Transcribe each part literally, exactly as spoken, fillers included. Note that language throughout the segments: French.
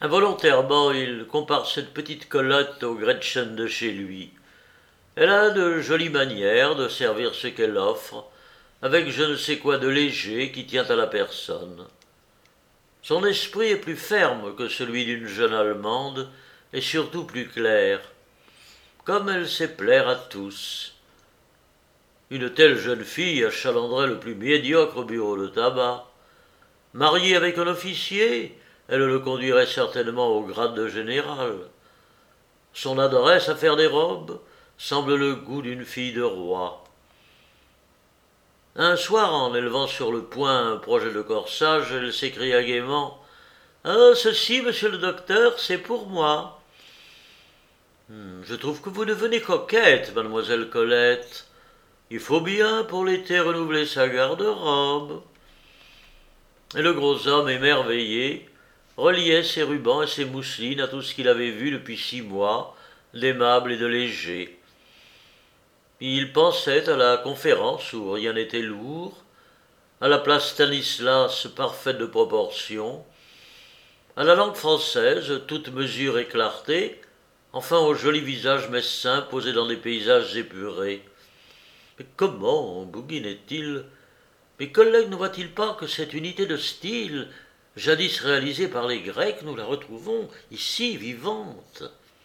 Involontairement, il compare cette petite Colette au Gretchen de chez lui. Elle a de jolies manières de servir ce qu'elle offre, avec je ne sais quoi de léger qui tient à la personne. Son esprit est plus ferme que celui d'une jeune Allemande, et surtout plus clair. Comme elle sait plaire à tous. Une telle jeune fille achalandrait le plus médiocre bureau de tabac. Mariée avec un officier, elle le conduirait certainement au grade de général. Son adresse à faire des robes semble le goût d'une fille de roi. Un soir, en élevant sur le poing un projet de corsage, elle s'écria gaiement « Ah, ceci, monsieur le docteur, c'est pour moi. Hmm, je trouve que vous devenez coquette, mademoiselle Colette. Il faut bien, pour l'été, renouveler sa garde-robe. » Et le gros homme, émerveillé, reliait ses rubans et ses mousselines à tout ce qu'il avait vu depuis six mois, d'aimable et de léger. Il pensait à la conférence où rien n'était lourd, à la place Stanislas parfaite de proportion, à la langue française, toute mesure et clarté, enfin au joli visage messin posé dans des paysages épurés. Mais comment bouguinait-il? Mes collègues ne voient-ils pas que cette unité de style, jadis réalisée par les Grecs, nous la retrouvons ici vivante?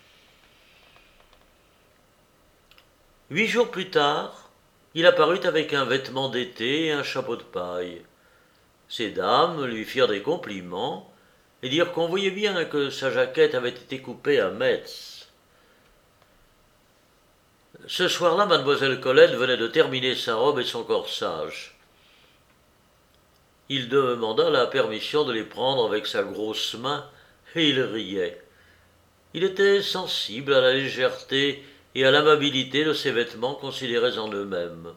Huit jours plus tard, il apparut avec un vêtement d'été et un chapeau de paille. Ces dames lui firent des compliments et dirent qu'on voyait bien que sa jaquette avait été coupée à Metz. Ce soir-là, mademoiselle Colette venait de terminer sa robe et son corsage. Il demanda la permission de les prendre avec sa grosse main, et il riait. Il était sensible à la légèreté et à l'amabilité de ces vêtements considérés en eux-mêmes.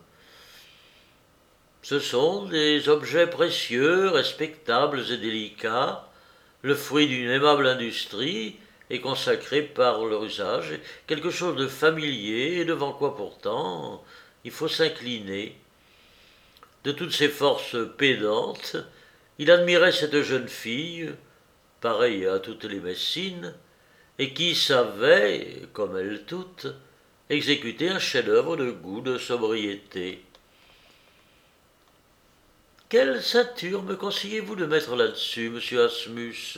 Ce sont des objets précieux, respectables et délicats, le fruit d'une aimable industrie et consacrés par leur usage, quelque chose de familier et devant quoi pourtant il faut s'incliner. De toutes ses forces pédantes, il admirait cette jeune fille, pareille à toutes les Messines, et qui savait, comme elles toutes, exécuter un chef-d'œuvre de goût, de sobriété. Quelle ceinture me conseillez-vous de mettre là-dessus, monsieur Asmus?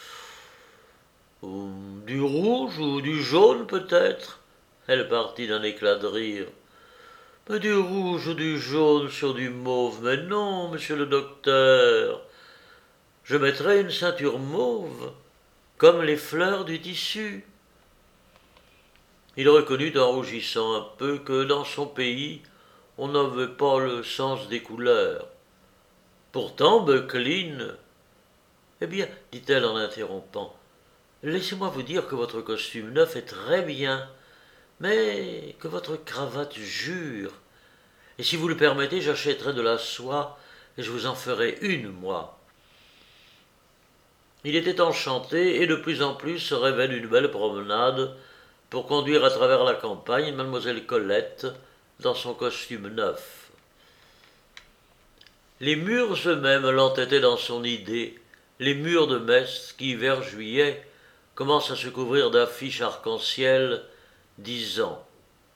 Du rouge ou du jaune, peut-être? Elle partit d'un éclat de rire. Mais du rouge ou du jaune sur du mauve, mais non, monsieur le docteur. Je mettrai une ceinture mauve, comme les fleurs du tissu. Il reconnut en rougissant un peu que dans son pays, on n'avait pas le sens des couleurs. Pourtant, Beucline... Eh bien, dit-elle en interrompant, laissez-moi vous dire que votre costume neuf est très bien, mais que votre cravate jure. Et si vous le permettez, j'achèterai de la soie et je vous en ferai une, moi. Il était enchanté et de plus en plus se rêvait d'une belle promenade pour conduire à travers la campagne mademoiselle Colette dans son costume neuf. Les murs eux-mêmes l'entêtaient dans son idée, les murs de Metz qui, vers juillet, commencent à se couvrir d'affiches arc-en-ciel disant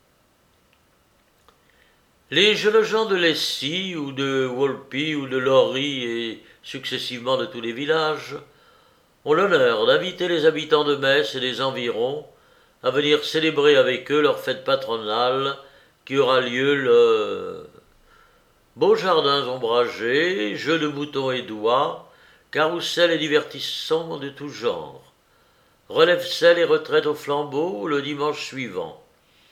les jeunes gens de Lessy ou de Wolpy ou de Lorry et successivement de tous les villages ont l'honneur d'inviter les habitants de Metz et des environs à venir célébrer avec eux leur fête patronale qui aura lieu le beaux jardins ombragés, jeux de moutons et d'oies, carrousels et divertissements de tout genre, relève-selle et retraite au flambeau le dimanche suivant.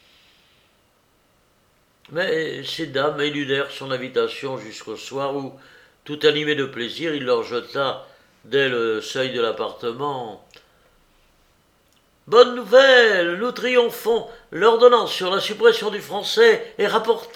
Mais ces dames éludèrent son invitation jusqu'au soir où, tout animé de plaisir, il leur jeta, dès le seuil de l'appartement, « Bonne nouvelle, nous triomphons, l'ordonnance sur la suppression du français est rapportée !»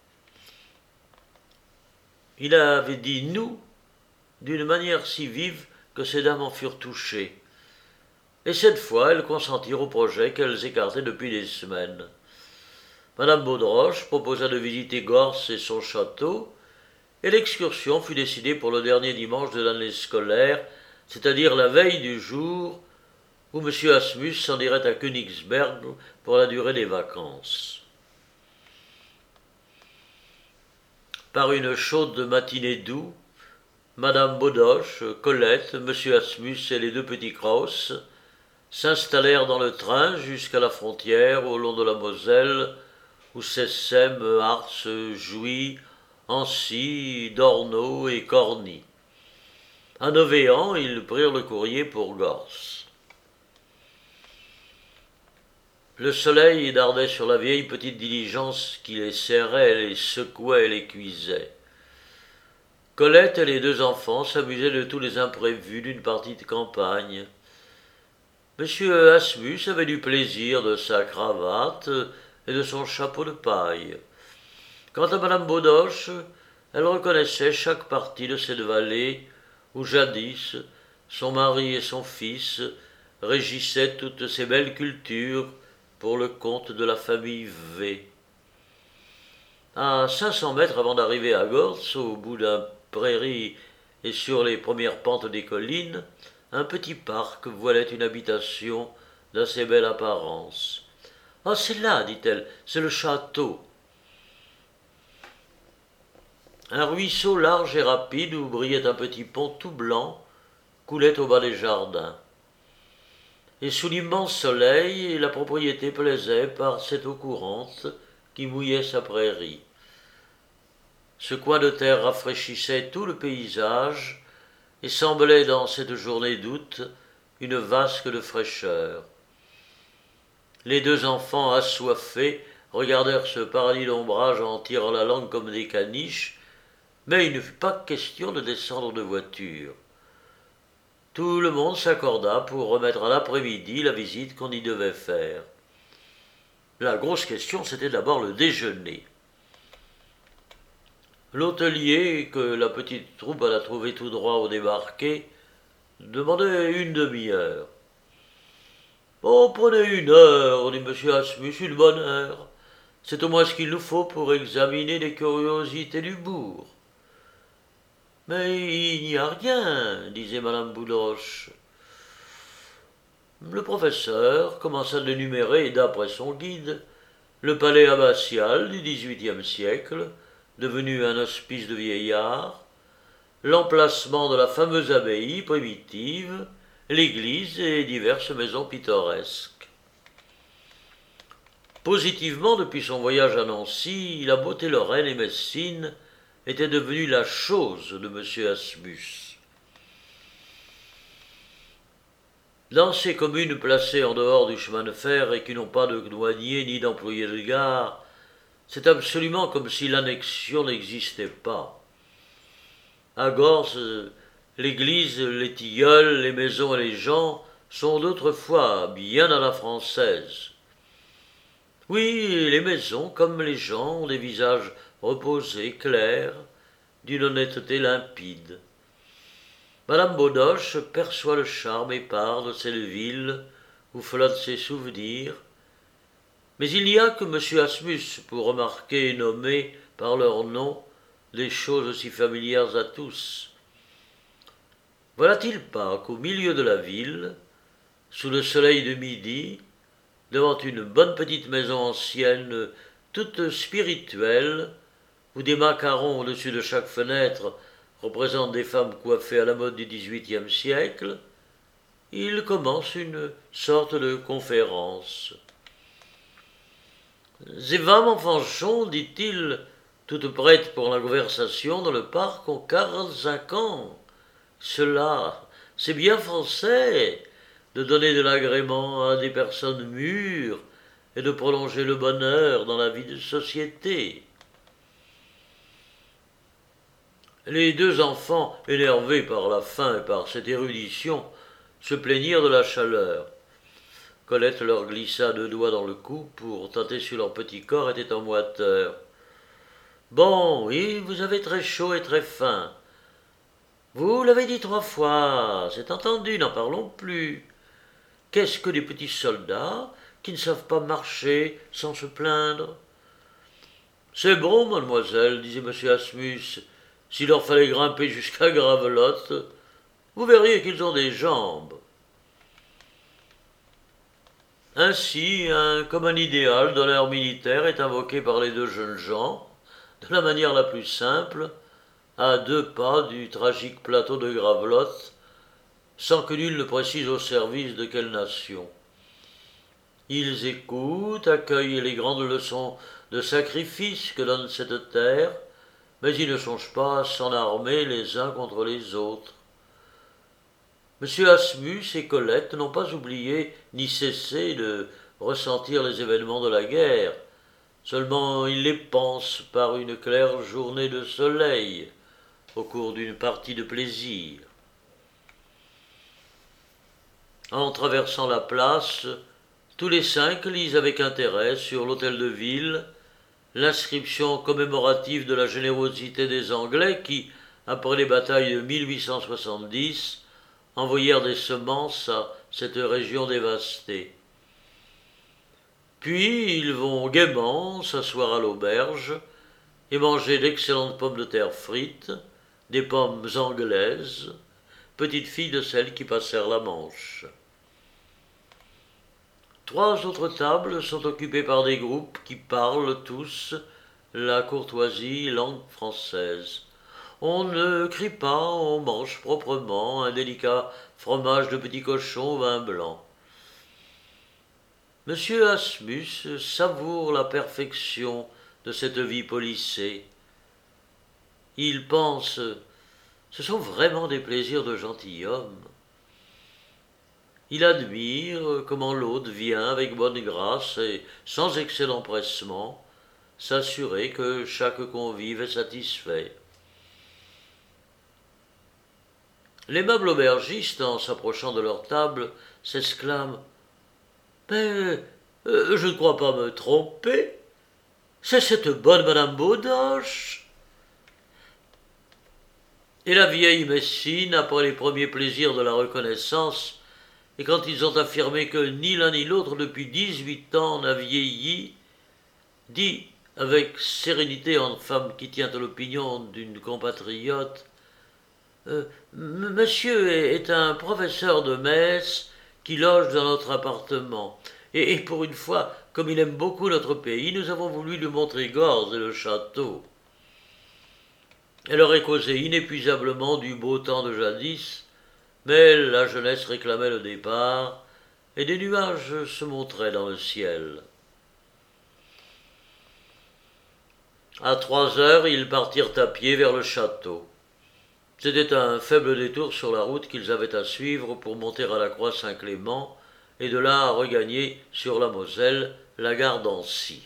Il avait dit « nous » d'une manière si vive que ces dames en furent touchées. Et cette fois, elles consentirent au projet qu'elles écartaient depuis des semaines. Madame Baudroche proposa de visiter Gorce et son château, et l'excursion fut décidée pour le dernier dimanche de l'année scolaire, c'est-à-dire la veille du jour où M. Asmus s'en irait à Königsberg pour la durée des vacances. Par une chaude matinée d'août, Madame Bodoche, Colette, M. Asmus et les deux petits Kraus s'installèrent dans le train jusqu'à la frontière au long de la Moselle, où s'essaiment Harz, Jouy, Ancy, Dornau et Corny. À Novéan, ils prirent le courrier pour Gors. Le soleil dardait sur la vieille petite diligence qui les serrait, les secouait et les cuisait. Colette et les deux enfants s'amusaient de tous les imprévus d'une partie de campagne. Monsieur Asmus avait du plaisir de sa cravate et de son chapeau de paille. Quant à Madame Bodoche, elle reconnaissait chaque partie de cette vallée où jadis son mari et son fils régissaient toutes ces belles cultures pour le compte de la famille V. À cinq cents mètres avant d'arriver à Gors, au bout d'un prairie et sur les premières pentes des collines, un petit parc voilait une habitation d'assez belle apparence. « Ah, c'est là, dit-elle, c'est le château. » Un ruisseau large et rapide où brillait un petit pont tout blanc coulait au bas des jardins. Et sous l'immense soleil, la propriété plaisait par cette eau courante qui mouillait sa prairie. Ce coin de terre rafraîchissait tout le paysage et semblait dans cette journée d'août une vasque de fraîcheur. Les deux enfants assoiffés regardèrent ce paradis d'ombrage en tirant la langue comme des caniches, mais il ne fut pas question de descendre de voiture. Tout le monde s'accorda pour remettre à l'après-midi la visite qu'on y devait faire. La grosse question, c'était d'abord le déjeuner. L'hôtelier, que la petite troupe alla trouver tout droit au débarqué, demandait une demi-heure. « Oh, prenez une heure, dit M. Asmus, une bonne heure. C'est au moins ce qu'il nous faut pour examiner les curiosités du bourg. » « Mais il n'y a rien, disait Madame Bodoche. Le professeur commença d'énumérer, d'après son guide, le palais abbatial du dix-huitième siècle, devenu un hospice de vieillards, l'emplacement de la fameuse abbaye primitive, l'église et diverses maisons pittoresques. Positivement, depuis son voyage à Nancy, la beauté lorraine et messine était devenue la chose de M. Asmus. Dans ces communes placées en dehors du chemin de fer et qui n'ont pas de douanier ni d'employés de gare, c'est absolument comme si l'annexion n'existait pas. À Gors, l'église, les tilleuls, les maisons et les gens sont d'autrefois bien à la française. Oui, les maisons, comme les gens, ont des visages reposés, clairs, d'une honnêteté limpide. Madame Bodoche perçoit le charme épars de cette ville où flottent ses souvenirs, mais il n'y a que M. Asmus pour remarquer et nommer par leur nom des choses aussi familières à tous. Voilà-t-il pas qu'au milieu de la ville, sous le soleil de midi, devant une bonne petite maison ancienne, toute spirituelle, où des macarons au-dessus de chaque fenêtre représentent des femmes coiffées à la mode du dix-huitième siècle, il commence une sorte de conférence. « Ces femmes en Fanchon, dit-il, toutes prêtes pour la conversation dans le parc, ont quarante-cinq ans. Cela, c'est bien français, de donner de l'agrément à des personnes mûres et de prolonger le bonheur dans la vie de société. » Les deux enfants, énervés par la faim et par cette érudition, se plaignirent de la chaleur. Colette leur glissa deux doigts dans le cou pour tâter si leur petit corps était en moiteur. « Bon, oui, vous avez très chaud et très faim. Vous l'avez dit trois fois, c'est entendu, n'en parlons plus. Qu'est-ce que des petits soldats qui ne savent pas marcher sans se plaindre ?»« C'est bon, mademoiselle, disait M. Asmus, s'il leur fallait grimper jusqu'à Gravelotte. Vous verriez qu'ils ont des jambes. Ainsi, un, comme un idéal de l'ère militaire est invoqué par les deux jeunes gens, de la manière la plus simple, à deux pas du tragique plateau de Gravelotte, sans que nul ne précise au service de quelle nation. Ils écoutent, accueillent les grandes leçons de sacrifice que donne cette terre, mais ils ne songent pas à s'en armer les uns contre les autres. Monsieur Asmus et Colette n'ont pas oublié ni cessé de ressentir les événements de la guerre, seulement ils les pensent par une claire journée de soleil, au cours d'une partie de plaisir. En traversant la place, tous les cinq lisent avec intérêt sur l'hôtel de ville l'inscription commémorative de la générosité des Anglais qui, après les batailles de mille huit cent soixante-dix, envoyèrent des semences à cette région dévastée. Puis ils vont gaiement s'asseoir à l'auberge et manger d'excellentes pommes de terre frites, des pommes anglaises, petites filles de celles qui passèrent la Manche. Trois autres tables sont occupées par des groupes qui parlent tous la courtoisie langue française. On ne crie pas, on mange proprement un délicat fromage de petit cochon au vin blanc. Monsieur Asmus savoure la perfection de cette vie policée. Il pense, ce sont vraiment des plaisirs de gentilhomme. Il admire comment l'hôte vient avec bonne grâce et sans excès d'empressement s'assurer que chaque convive est satisfait. L'aimable aubergiste, en s'approchant de leur table, s'exclame « Mais euh, je ne crois pas me tromper. C'est cette bonne Madame Beaudoche !» Et la vieille Messine, après les premiers plaisirs de la reconnaissance, et quand ils ont affirmé que ni l'un ni l'autre depuis dix-huit ans n'a vieilli, dit avec sérénité en femme qui tient à l'opinion d'une compatriote euh, « Monsieur est un professeur de Metz qui loge dans notre appartement, et, et pour une fois, comme il aime beaucoup notre pays, nous avons voulu lui montrer Gorze et le château. » Elle aurait causé inépuisablement du beau temps de jadis, mais la jeunesse réclamait le départ, et des nuages se montraient dans le ciel. À trois heures, ils partirent à pied vers le château. C'était un faible détour sur la route qu'ils avaient à suivre pour monter à la Croix Saint-Clément, et de là à regagner sur la Moselle la gare d'Ancy.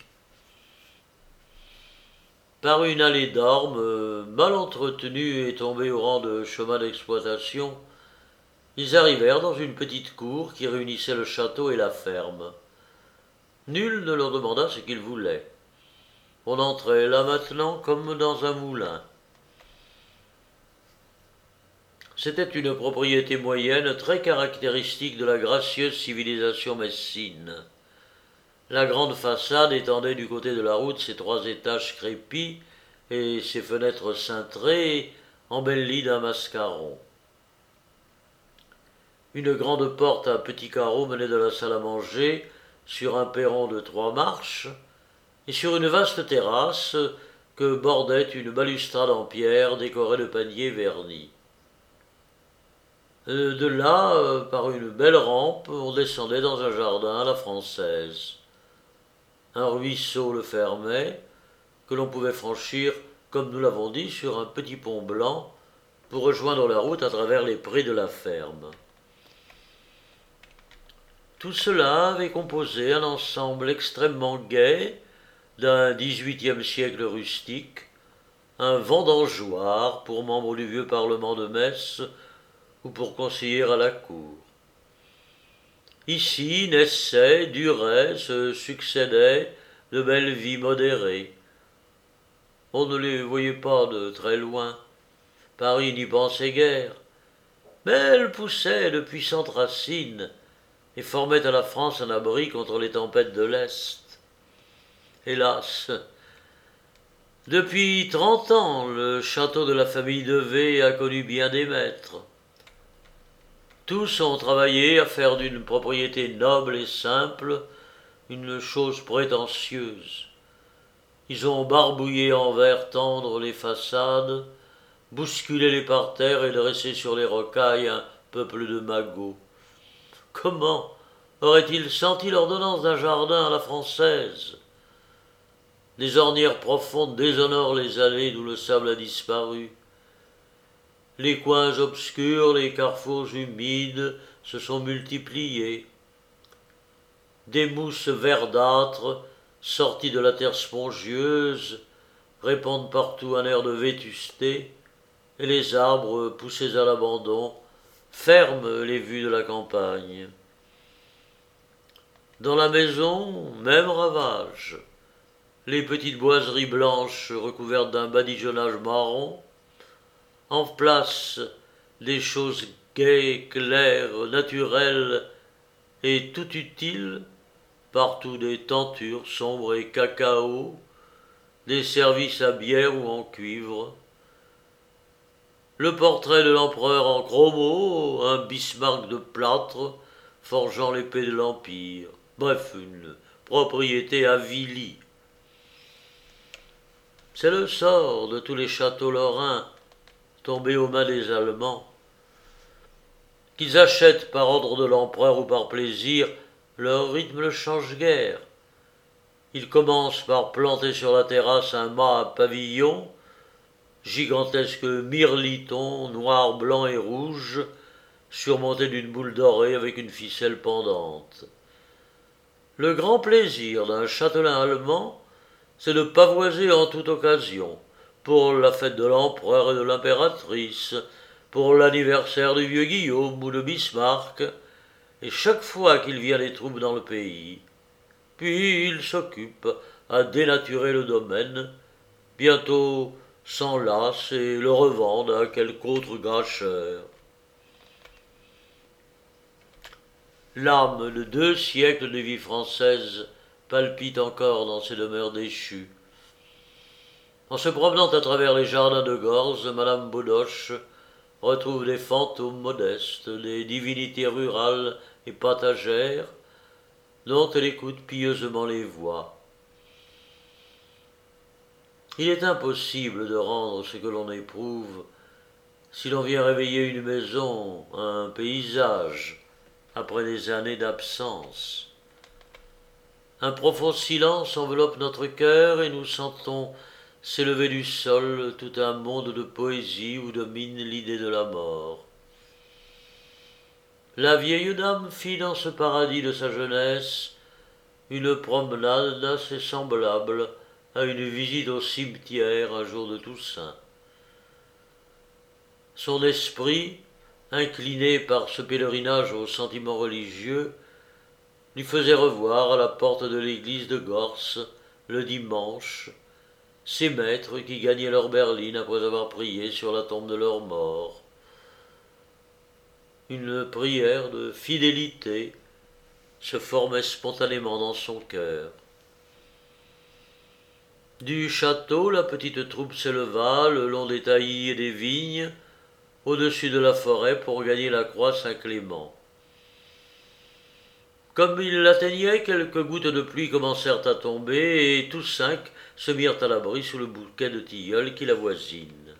Par une allée d'ormes, mal entretenue et tombée au rang de chemin d'exploitation, ils arrivèrent dans une petite cour qui réunissait le château et la ferme. Nul ne leur demanda ce qu'ils voulaient. On entrait là maintenant comme dans un moulin. C'était une propriété moyenne très caractéristique de la gracieuse civilisation messine. La grande façade étendait du côté de la route ses trois étages crépis et ses fenêtres cintrées, embellies d'un mascaron. Une grande porte à petits carreaux menait de la salle à manger sur un perron de trois marches et sur une vaste terrasse que bordait une balustrade en pierre décorée de paniers vernis. De là, par une belle rampe, on descendait dans un jardin à la française. Un ruisseau le fermait, que l'on pouvait franchir, comme nous l'avons dit, sur un petit pont blanc pour rejoindre la route à travers les prés de la ferme. Tout cela avait composé un ensemble extrêmement gai d'un dix-huitième siècle rustique, un vendangeoir pour membre du vieux Parlement de Metz ou pour conseiller à la cour. Ici naissaient, duraient, se succédaient de belles vies modérées. On ne les voyait pas de très loin. Paris n'y pensait guère. Mais elles poussaient de puissantes racines et formaient à la France un abri contre les tempêtes de l'Est. Hélas, depuis trente ans, le château de la famille de V a connu bien des maîtres. Tous ont travaillé à faire d'une propriété noble et simple une chose prétentieuse. Ils ont barbouillé en verre tendre les façades, bousculé les parterres et dressé sur les rocailles un peuple de magots. Comment auraient-ils senti l'ordonnance d'un jardin à la française? Des ornières profondes déshonorent les allées d'où le sable a disparu. Les coins obscurs, les carrefours humides se sont multipliés. Des mousses verdâtres, sorties de la terre spongieuse, répandent partout un air de vétusté, et les arbres, poussés à l'abandon, ferment les vues de la campagne. Dans la maison, même ravage. Les petites boiseries blanches recouvertes d'un badigeonnage marron. En place, des choses gaies, claires, naturelles et tout utiles, partout des tentures sombres et cacao, des services à bière ou en cuivre. Le portrait de l'empereur en chromo, un Bismarck de plâtre, forgeant l'épée de l'Empire. Bref, une propriété avilie. C'est le sort de tous les châteaux lorrains tombés aux mains des Allemands. Qu'ils achètent par ordre de l'empereur ou par plaisir, leur rythme ne change guère. Ils commencent par planter sur la terrasse un mât à pavillon, gigantesque mirliton, noir, blanc et rouge, surmonté d'une boule dorée avec une ficelle pendante. Le grand plaisir d'un châtelain allemand, c'est de pavoiser en toute occasion, pour la fête de l'empereur et de l'impératrice, pour l'anniversaire du vieux Guillaume ou de Bismarck, et chaque fois qu'il vient des troupes dans le pays. Puis il s'occupe à dénaturer le domaine, bientôt s'en lasse et le revendent à quelque autre gâcheur. L'âme de deux siècles de vie française palpite encore dans ces demeures déchues. En se promenant à travers les jardins de Gorze, Madame Beaudoche retrouve des fantômes modestes, des divinités rurales et patagères, dont elle écoute pieusement les voix. Il est impossible de rendre ce que l'on éprouve si l'on vient réveiller une maison, un paysage, après des années d'absence. Un profond silence enveloppe notre cœur et nous sentons s'élever du sol tout un monde de poésie où domine l'idée de la mort. La vieille dame fit dans ce paradis de sa jeunesse une promenade assez semblable à une visite au cimetière un jour de Toussaint. Son esprit, incliné par ce pèlerinage aux sentiments religieux, lui faisait revoir à la porte de l'église de Gorce, le dimanche, ces maîtres qui gagnaient leur berline après avoir prié sur la tombe de leurs morts. Une prière de fidélité se formait spontanément dans son cœur. Du château, la petite troupe s'éleva le long des taillis et des vignes, au-dessus de la forêt pour gagner la croix Saint-Clément. Comme ils l'atteignaient, quelques gouttes de pluie commencèrent à tomber, et tous cinq se mirent à l'abri sous le bouquet de tilleuls qui l'avoisinent.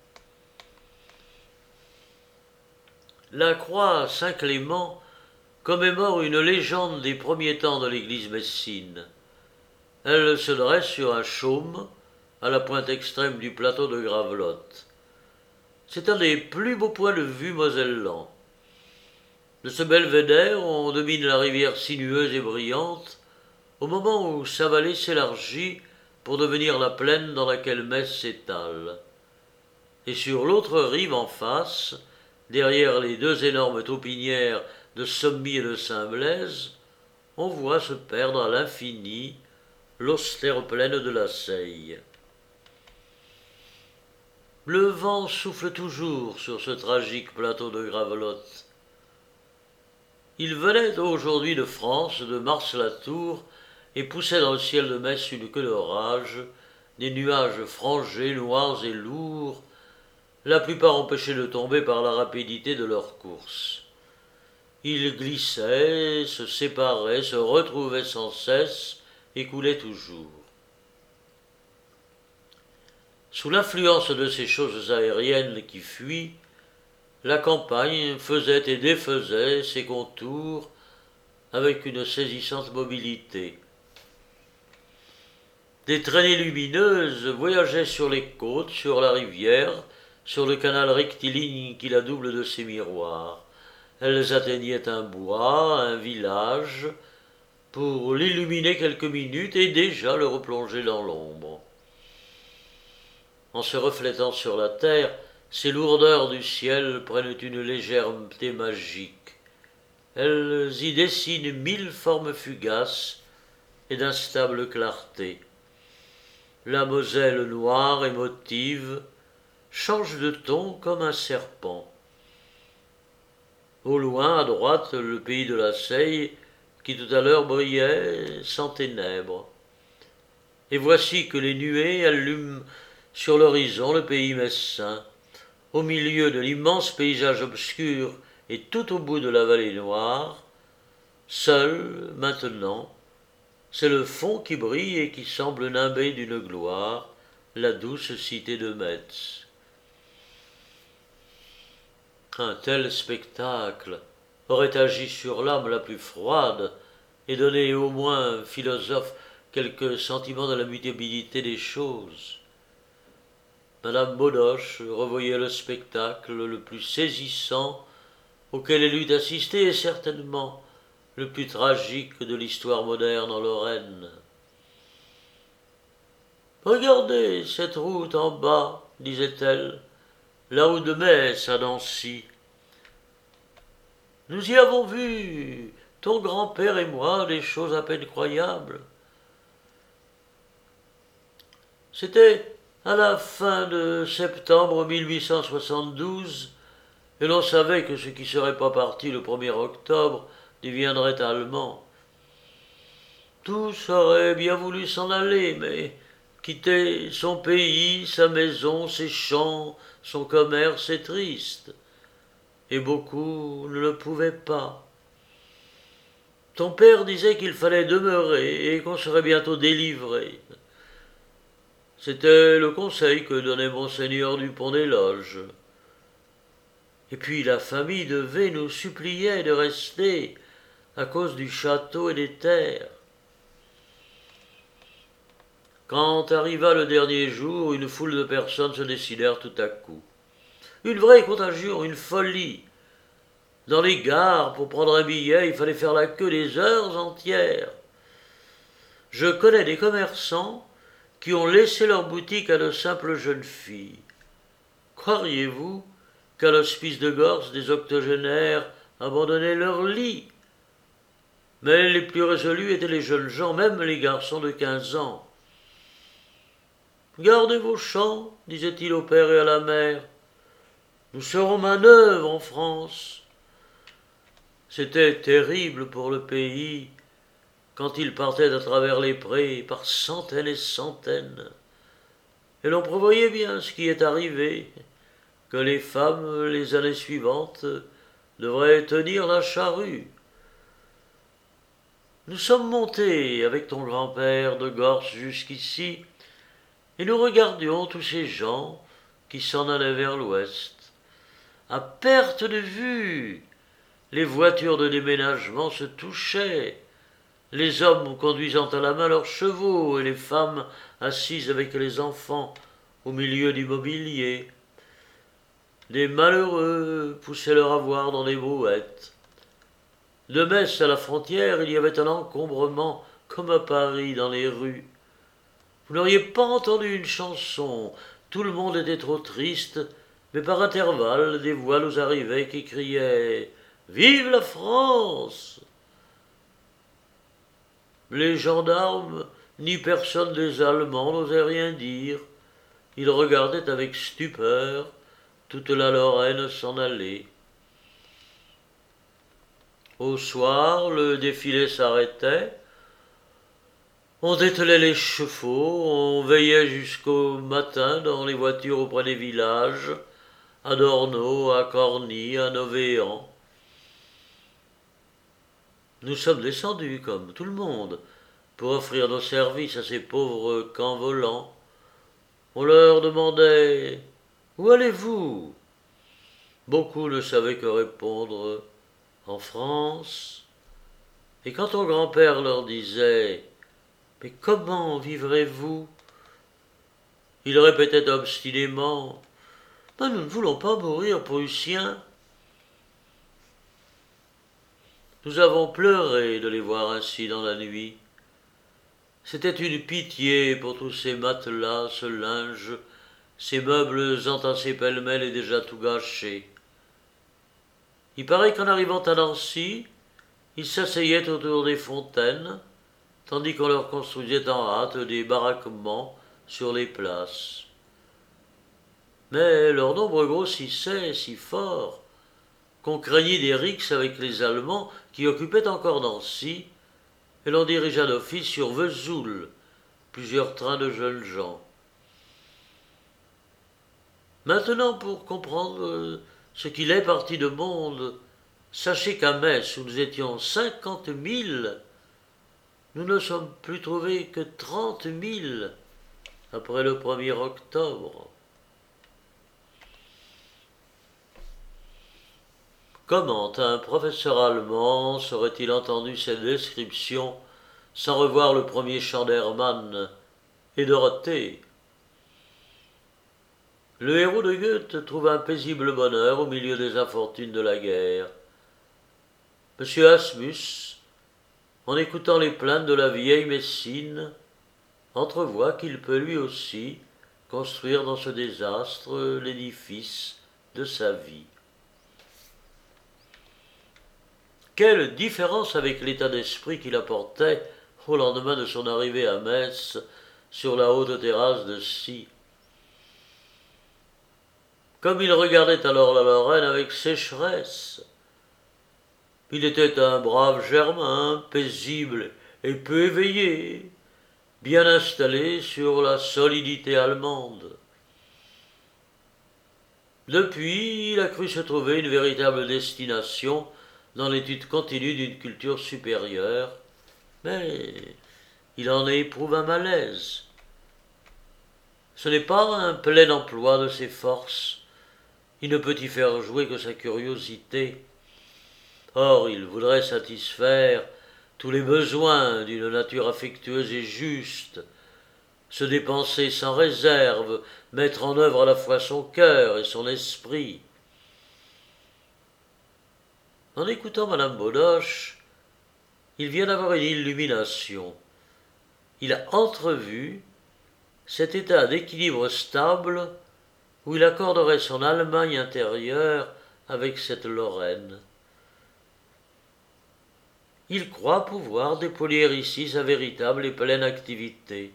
La croix Saint-Clément commémore une légende des premiers temps de l'église messine. Elle se dresse sur un chaume, à la pointe extrême du plateau de Gravelotte. C'est un des plus beaux points de vue mosellans. De ce belvédère, on domine la rivière sinueuse et brillante, au moment où sa vallée s'élargit pour devenir la plaine dans laquelle Metz s'étale. Et sur l'autre rive en face, derrière les deux énormes taupinières de Sommy et de Saint-Blaise, on voit se perdre à l'infini l'austère plaine de la Seille. Le vent souffle toujours sur ce tragique plateau de Gravelotte. Il venait aujourd'hui de France, de Mars-la-Tour, et poussait dans le ciel de Metz une queue d'orage, des nuages frangés, noirs et lourds, la plupart empêchés de tomber par la rapidité de leur course. Il glissait, se séparait, se retrouvait sans cesse et coulait toujours. Sous l'influence de ces choses aériennes qui fuient, la campagne faisait et défaisait ses contours avec une saisissante mobilité. Des traînées lumineuses voyageaient sur les côtes, sur la rivière, sur le canal rectiligne qui la double de ses miroirs. Elles atteignaient un bois, un village, pour l'illuminer quelques minutes et déjà le replonger dans l'ombre. En se reflétant sur la terre, ces lourdeurs du ciel prennent une légèreté magique. Elles y dessinent mille formes fugaces et d'instable clarté. La Moselle noire, émotive, change de ton comme un serpent. Au loin, à droite, le pays de la Seille, qui tout à l'heure brillait sans ténèbres. Et voici que les nuées allument sur l'horizon le pays messin. Au milieu de l'immense paysage obscur et tout au bout de la vallée noire, seul, maintenant, c'est le fond qui brille et qui semble nimber d'une gloire, la douce cité de Metz. Un tel spectacle aurait agi sur l'âme la plus froide et donné au moins philosophe quelques sentiments de la mutabilité des choses. Madame Beaudoche revoyait le spectacle le plus saisissant auquel elle eût assisté et certainement le plus tragique de l'histoire moderne en Lorraine. « Regardez cette route en bas, disait-elle, là où de Metz à Nancy. Nous y avons vu, ton grand-père et moi, des choses à peine croyables. C'était à la fin de septembre mille huit cent soixante-douze, et l'on savait que ce qui serait pas parti le premier octobre deviendrait allemand. Tous auraient bien voulu s'en aller, mais quitter son pays, sa maison, ses champs, son commerce est triste, et beaucoup ne le pouvaient pas. Ton père disait qu'il fallait demeurer et qu'on serait bientôt délivré. C'était le conseil que donnait monseigneur Dupont-des-Loges. Et puis la famille de V nous suppliait de rester à cause du château et des terres. Quand arriva le dernier jour, une foule de personnes se décidèrent tout à coup. Une vraie contagion, une folie. Dans les gares, pour prendre un billet, il fallait faire la queue des heures entières. Je connais des commerçants qui ont laissé leur boutique à de simples jeunes filles. Croiriez-vous qu'à l'hospice de Gorce, des octogénaires abandonnaient leur lit? Mais les plus résolus étaient les jeunes gens, même les garçons de quinze ans. « Gardez vos champs, disait-il au père et à la mère. Nous serons manœuvres en France. » C'était terrible pour le pays quand ils partaient à travers les prés par centaines et centaines. Et l'on prévoyait bien ce qui est arrivé, que les femmes, les années suivantes, devraient tenir la charrue. Nous sommes montés avec ton grand-père de Gorce jusqu'ici, et nous regardions tous ces gens qui s'en allaient vers l'ouest. À perte de vue, les voitures de déménagement se touchaient, les hommes conduisant à la main leurs chevaux et les femmes assises avec les enfants au milieu du mobilier. Des malheureux poussaient leur avoir dans des brouettes. De Metz à la frontière, il y avait un encombrement comme à Paris dans les rues. Vous n'auriez pas entendu une chanson, tout le monde était trop triste, mais par intervalles, des voix nous arrivaient qui criaient « Vive la France !» Les gendarmes, ni personne des Allemands n'osaient rien dire. Ils regardaient avec stupeur toute la Lorraine s'en aller. Au soir, le défilé s'arrêtait. On dételait les chevaux, on veillait jusqu'au matin dans les voitures auprès des villages, à Dornot, à Corny, à Novéan. Nous sommes descendus, comme tout le monde, pour offrir nos services à ces pauvres camps volants. On leur demandait où allez-vous? Beaucoup ne savaient que répondre en France. Et quand ton grand-père leur disait mais comment vivrez-vous? Ils répétaient obstinément ben, nous ne voulons pas mourir, Prussiens. Nous avons pleuré de les voir ainsi dans la nuit. C'était une pitié pour tous ces matelas, ce linge, ces meubles entassés pêle-mêle et déjà tout gâchés. Il paraît qu'en arrivant à Nancy, ils s'asseyaient autour des fontaines, tandis qu'on leur construisait en hâte des baraquements sur les places. Mais leur nombre grossissait si fort qu'on craignit des rixes avec les Allemands qui occupaient encore Nancy, et l'on dirigea d'office sur Vesoul plusieurs trains de jeunes gens. Maintenant, pour comprendre ce qu'il est parti de monde, sachez qu'à Metz, où nous étions cinquante mille, nous ne sommes plus trouvés que trente mille après le premier octobre. Comment un professeur allemand serait-il entendu cette description sans revoir le premier chant d'Hermann et Dorothée? Le héros de Goethe trouve un paisible bonheur au milieu des infortunes de la guerre. Monsieur Asmus, en écoutant les plaintes de la vieille Messine, entrevoit qu'il peut lui aussi construire dans ce désastre l'édifice de sa vie. Quelle différence avec l'état d'esprit qu'il apportait au lendemain de son arrivée à Metz sur la haute terrasse de Scie. Comme il regardait alors la Lorraine avec sécheresse. Il était un brave Germain, paisible et peu éveillé, bien installé sur la solidité allemande. Depuis, il a cru se trouver une véritable destination dans l'étude continue d'une culture supérieure, mais il en éprouve un malaise. Ce n'est pas un plein emploi de ses forces, il ne peut y faire jouer que sa curiosité. Or, il voudrait satisfaire tous les besoins d'une nature affectueuse et juste, se dépenser sans réserve, mettre en œuvre à la fois son cœur et son esprit. En écoutant Madame Beaudoche, il vient d'avoir une illumination. Il a entrevu cet état d'équilibre stable où il accorderait son Allemagne intérieure avec cette Lorraine. Il croit pouvoir déployer ici sa véritable et pleine activité.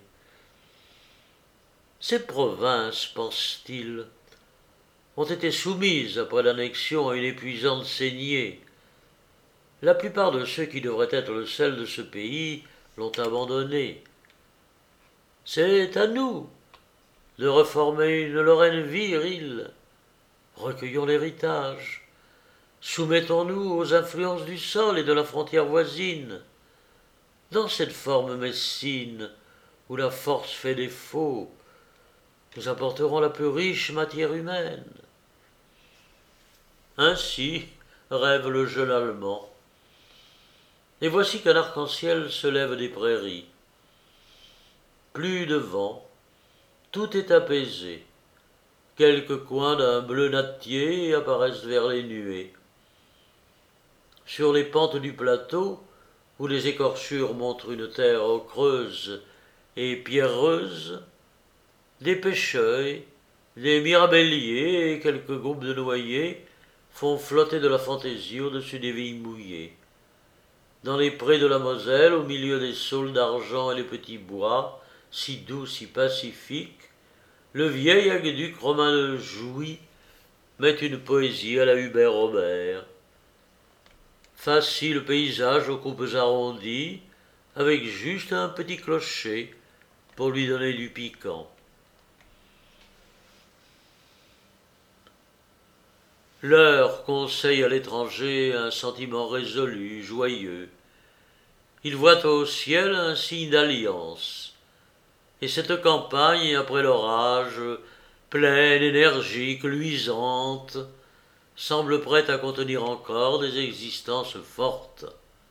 Ces provinces, pense-t-il, ont été soumises après l'annexion à une épuisante saignée. La plupart de ceux qui devraient être le sel de ce pays l'ont abandonné. C'est à nous de reformer une Lorraine virile. Recueillons l'héritage. Soumettons-nous aux influences du sol et de la frontière voisine. Dans cette forme messine où la force fait défaut, nous apporterons la plus riche matière humaine. Ainsi rêve le jeune Allemand. Et voici qu'un arc-en-ciel se lève des prairies. Plus de vent, tout est apaisé. Quelques coins d'un bleu nattier apparaissent vers les nuées. Sur les pentes du plateau, où les écorchures montrent une terre creuse et pierreuse, des pêcheurs, des mirabelliers et quelques groupes de noyers font flotter de la fantaisie au-dessus des vignes mouillées. Dans les prés de la Moselle, au milieu des saules d'argent et les petits bois, si doux, si pacifiques, le vieil aqueduc romain de Jouy met une poésie à la Hubert Robert. Facile paysage aux coupes arrondies, avec juste un petit clocher pour lui donner du piquant. L'heure conseille à l'étranger un sentiment résolu, joyeux, il voit au ciel un signe d'alliance. Et cette campagne, après l'orage, pleine, énergique, luisante, semble prête à contenir encore des existences fortes.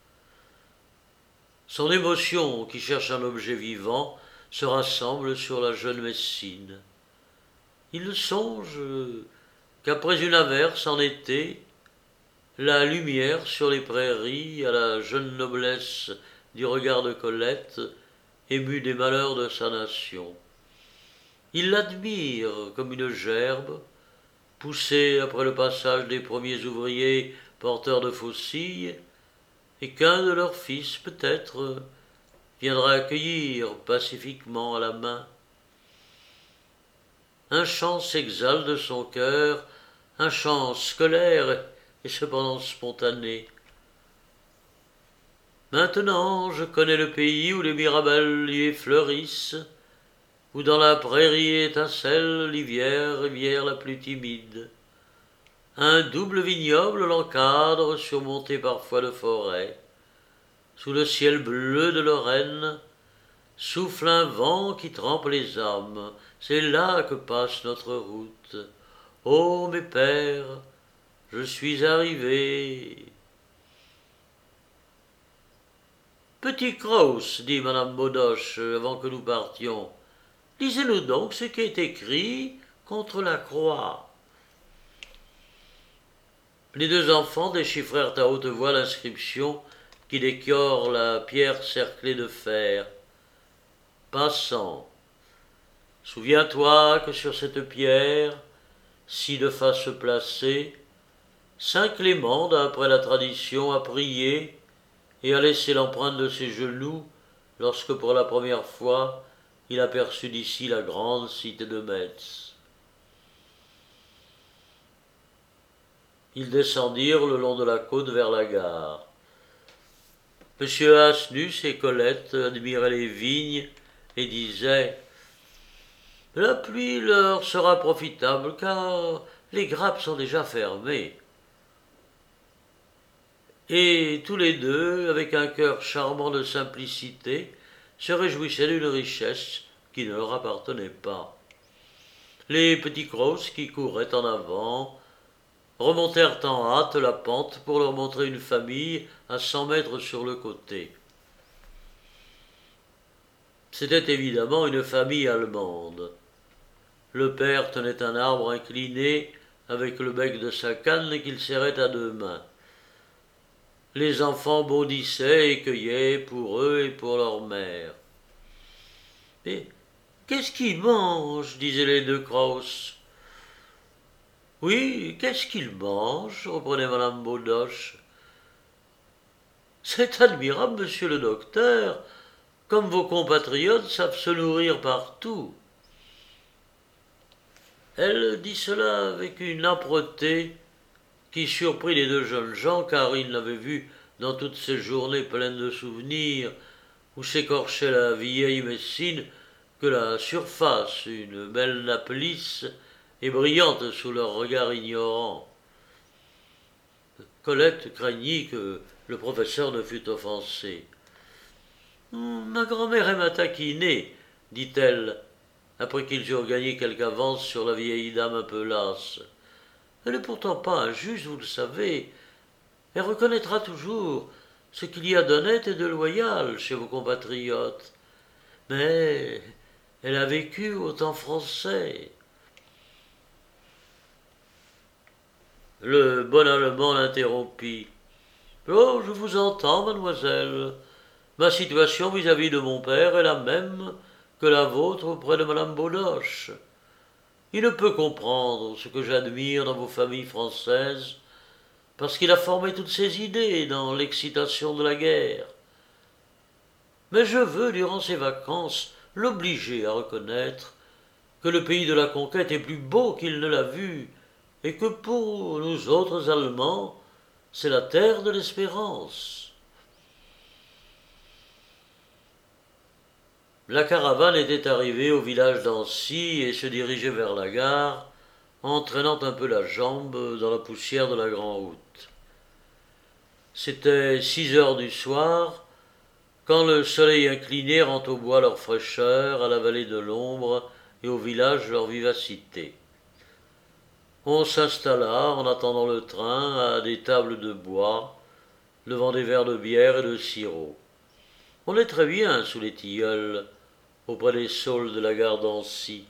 Son émotion, qui cherche un objet vivant, se rassemble sur la jeune Messine. Il songe qu'après une averse en été, la lumière sur les prairies, à la jeune noblesse du regard de Colette, émue des malheurs de sa nation. Il l'admire comme une gerbe, poussée après le passage des premiers ouvriers porteurs de faucilles, et qu'un de leurs fils, peut-être, viendra accueillir pacifiquement à la main. Un chant s'exhale de son cœur, un chant scolaire et cependant spontané. Maintenant je connais le pays où les mirabelliers fleurissent, où dans la prairie étincelle l'ivière, rivière la plus timide. Un double vignoble l'encadre, surmonté parfois de forêts. Sous le ciel bleu de Lorraine, souffle un vent qui trempe les âmes. C'est là que passe notre route. Ô mes pères, je suis arrivé. Petit Kraus, dit madame Beaudoche avant que nous partions, lisez-nous donc ce qui est écrit contre la croix. Les deux enfants déchiffrèrent à haute voix l'inscription qui décore la pierre cerclée de fer. Passant, souviens-toi que sur cette pierre, si de face placée, saint Clément, d'après la tradition, a prié et a laissé l'empreinte de ses genoux lorsque pour la première fois il aperçut d'ici la grande cité de Metz. Ils descendirent le long de la côte vers la gare. Monsieur Asnus et Colette admiraient les vignes et disaient « La pluie leur sera profitable car les grappes sont déjà fermées. » Et tous les deux, avec un cœur charmant de simplicité, se réjouissaient d'une richesse qui ne leur appartenait pas. Les petits Kraus qui couraient en avant remontèrent en hâte la pente pour leur montrer une famille à cent mètres sur le côté. C'était évidemment une famille allemande. Le père tenait un arbre incliné avec le bec de sa canne qu'il serrait à deux mains. Les enfants bondissaient et cueillaient pour eux et pour leur mère. « Mais qu'est-ce qu'ils mangent » disaient les deux Kraus. « Oui, qu'est-ce qu'ils mangent » reprenait madame Beaudoche. « C'est admirable, monsieur le docteur, comme vos compatriotes savent se nourrir partout. » Elle dit cela avec une âpreté qui surprit les deux jeunes gens, car ils n'avaient vu dans toutes ces journées pleines de souvenirs où s'écorchait la vieille Messine que la surface, une belle nappe lisse et brillante sous leur regard ignorant. Colette craignit que le professeur ne fût offensé. « Ma grand-mère aime à taquiner, dit-elle, après qu'ils eurent gagné quelque avance sur la vieille dame un peu lasse. Elle n'est pourtant pas injuste, vous le savez. Elle reconnaîtra toujours ce qu'il y a d'honnête et de loyal chez vos compatriotes. Mais elle a vécu au temps français. » Le bon Allemand l'interrompit. « Oh, je vous entends, mademoiselle. Ma situation vis-à-vis de mon père est la même que la vôtre auprès de madame Beaudoche. Il ne peut comprendre ce que j'admire dans vos familles françaises, parce qu'il a formé toutes ses idées dans l'excitation de la guerre. Mais je veux, durant ses vacances, l'obliger à reconnaître que le pays de la conquête est plus beau qu'il ne l'a vu, et que pour nous autres Allemands, c'est la terre de l'espérance. » La caravane était arrivée au village d'Ancy et se dirigeait vers la gare, entraînant un peu la jambe dans la poussière de la grande route. C'était six heures du soir, quand le soleil incliné rend au bois leur fraîcheur, à la vallée de l'ombre et au village leur vivacité. On s'installa, en attendant le train, à des tables de bois, devant des verres de bière et de sirop. On est très bien sous les tilleuls, auprès des saules de la gare d'Ancy.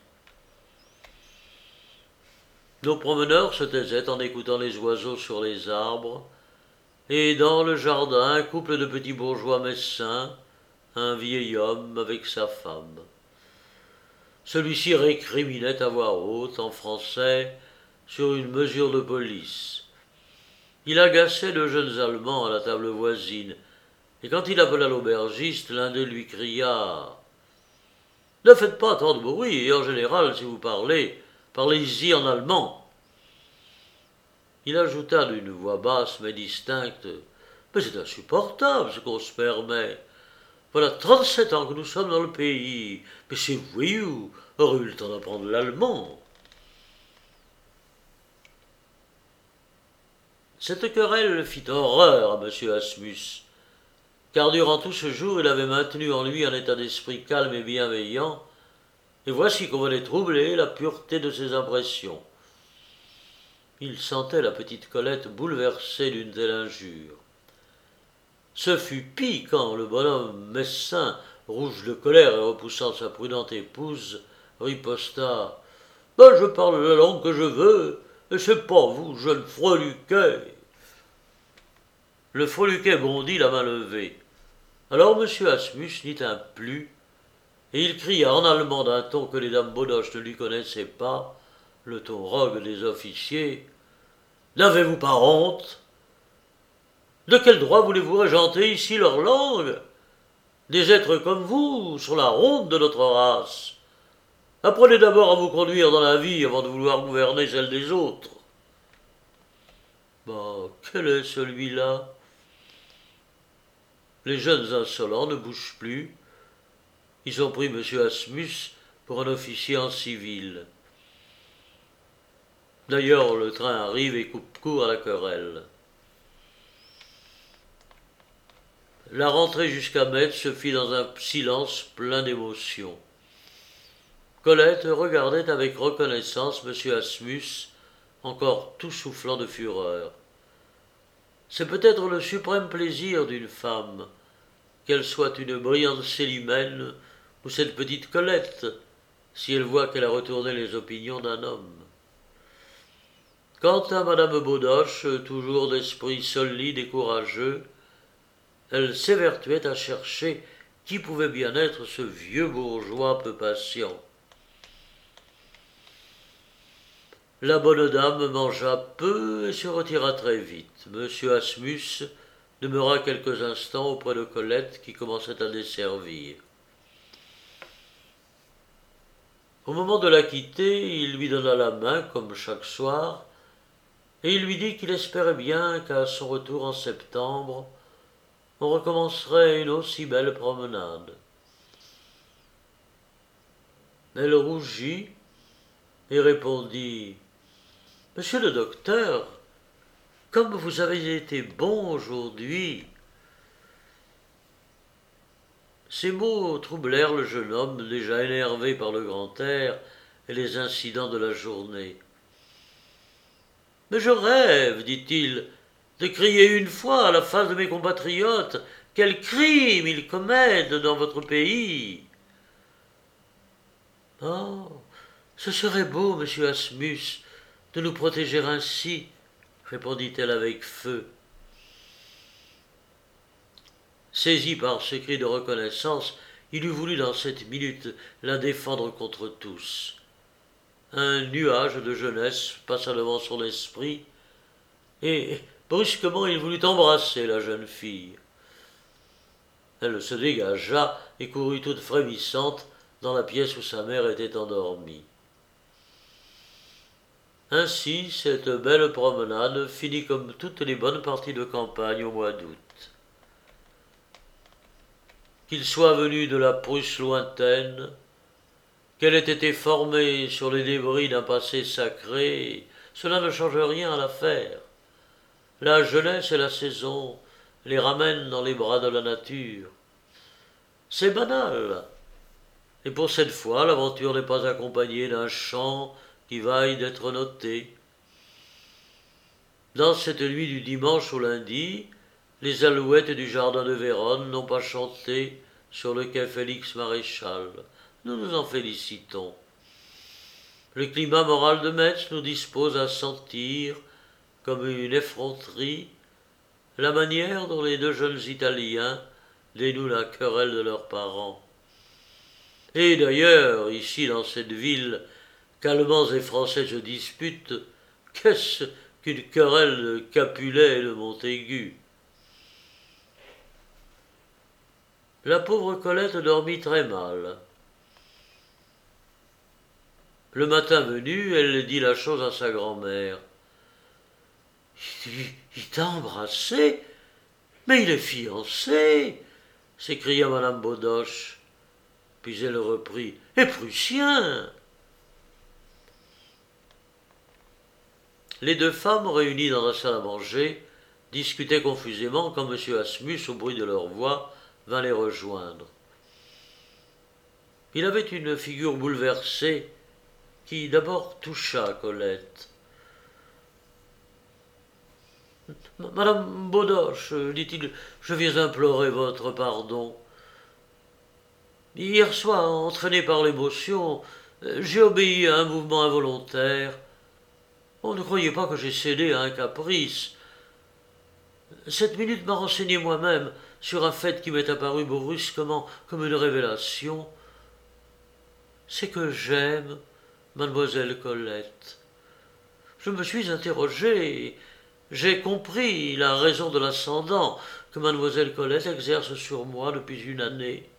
Nos promeneurs se taisaient en écoutant les oiseaux sur les arbres, et dans le jardin, un couple de petits bourgeois messins, un vieil homme avec sa femme. Celui-ci récriminait à voix haute, en français, sur une mesure de police. Il agaçait deux jeunes Allemands à la table voisine, et quand il appela l'aubergiste, l'un d'eux lui cria « Ne faites pas tant de bruit, et en général, si vous parlez, parlez-y en allemand. » Il ajouta d'une voix basse mais distincte « Mais c'est insupportable ce qu'on se permet. Voilà trente-sept ans que nous sommes dans le pays, mais ces voyous auraient eu le temps d'apprendre l'allemand. » Cette querelle fit horreur à M. Asmus, car durant tout ce jour il avait maintenu en lui un état d'esprit calme et bienveillant, et voici qu'on venait troubler la pureté de ses impressions. Il sentait la petite Colette bouleversée d'une telle injure. Ce fut pis quand le bonhomme messin, rouge de colère et repoussant sa prudente épouse, riposta « Ben, je parle la langue que je veux, et c'est pas vous, jeune freluquet !» Le freluquet bondit la main levée. Alors M. Asmus n'y tint plus, et il cria en allemand d'un ton que les dames Beaudoche ne lui connaissaient pas, le ton rogue des officiers « N'avez-vous pas honte? De quel droit voulez-vous régenter ici leur langue? Des êtres comme vous sont la honte de notre race. Apprenez d'abord à vous conduire dans la vie avant de vouloir gouverner celle des autres. » Bah, quel est celui-là? Les jeunes insolents ne bougent plus. Ils ont pris M. Asmus pour un officier en civil. D'ailleurs, le train arrive et coupe court à la querelle. La rentrée jusqu'à Metz se fit dans un silence plein d'émotion. Colette regardait avec reconnaissance M. Asmus, encore tout soufflant de fureur. C'est peut-être le suprême plaisir d'une femme, qu'elle soit une brillante Célimène ou cette petite Colette, si elle voit qu'elle a retourné les opinions d'un homme. Quant à madame Beaudoche, toujours d'esprit solide et courageux, elle s'évertuait à chercher qui pouvait bien être ce vieux bourgeois peu patient. La bonne dame mangea peu et se retira très vite. Monsieur Asmus demeura quelques instants auprès de Colette qui commençait à desservir. Au moment de la quitter, il lui donna la main comme chaque soir, et il lui dit qu'il espérait bien qu'à son retour en septembre, on recommencerait une aussi belle promenade. Elle rougit et répondit « Monsieur le docteur, comme vous avez été bon aujourd'hui !» Ces mots troublèrent le jeune homme, déjà énervé par le grand air et les incidents de la journée. « Mais je rêve, dit-il, de crier une fois à la face de mes compatriotes quel crime ils commettent dans votre pays. »« Oh, ce serait beau, monsieur Asmus, de nous protéger ainsi, » répondit-elle avec feu. Saisi par ce cri de reconnaissance, il eût voulu dans cette minute la défendre contre tous. Un nuage de jeunesse passa devant son esprit, et brusquement il voulut embrasser la jeune fille. Elle se dégagea et courut toute frémissante dans la pièce où sa mère était endormie. Ainsi, cette belle promenade finit comme toutes les bonnes parties de campagne au mois d'août. Qu'il soit venu de la Prusse lointaine, qu'elle ait été formée sur les débris d'un passé sacré, cela ne change rien à l'affaire. La jeunesse et la saison les ramènent dans les bras de la nature. C'est banal. Et pour cette fois, l'aventure n'est pas accompagnée d'un chant qui vaille d'être noté. Dans cette nuit du dimanche au lundi, les alouettes du jardin de Vérone n'ont pas chanté sur le quai Félix Maréchal. Nous nous en félicitons. Le climat moral de Metz nous dispose à sentir, comme une effronterie, la manière dont les deux jeunes Italiens dénouent la querelle de leurs parents. Et d'ailleurs, ici dans cette ville qu'Allemands et Français se disputent, qu'est-ce qu'une querelle de Capulet et de Montaigu? La pauvre Colette dormit très mal. Le matin venu, elle dit la chose à sa grand-mère. Il, il t'a embrassé? Mais il est fiancé, s'écria madame Beaudoche. Puis elle reprit. Et prussien. Les deux femmes, réunies dans la salle à manger, discutaient confusément quand M. Asmus, au bruit de leur voix, vint les rejoindre. Il avait une figure bouleversée qui d'abord toucha Colette. « Madame Beaudoche, dit-il, je viens implorer votre pardon. Hier soir, entraîné par l'émotion, j'ai obéi à un mouvement involontaire. On ne croyait pas que j'ai cédé à un caprice. Cette minute m'a renseigné moi-même sur un fait qui m'est apparu brusquement comme une révélation. C'est que j'aime mademoiselle Colette. Je me suis interrogé et j'ai compris la raison de l'ascendant que mademoiselle Colette exerce sur moi depuis une année.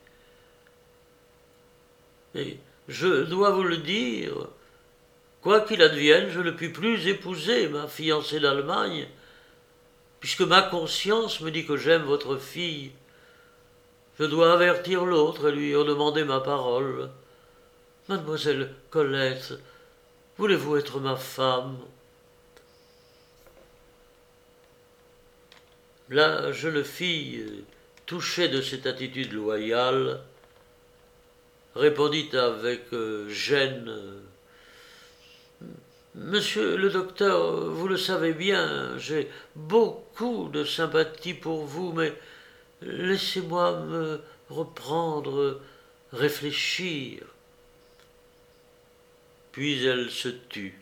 Et je dois vous le dire, quoi qu'il advienne, je ne puis plus épouser ma fiancée d'Allemagne, puisque ma conscience me dit que j'aime votre fille. Je dois avertir l'autre et lui redemander ma parole. Mademoiselle Colette, voulez-vous être ma femme? La jeune fille, touchée de cette attitude loyale, répondit avec gêne. Monsieur le docteur, vous le savez bien, j'ai beaucoup de sympathie pour vous, mais laissez-moi me reprendre, réfléchir. Puis elle se tut.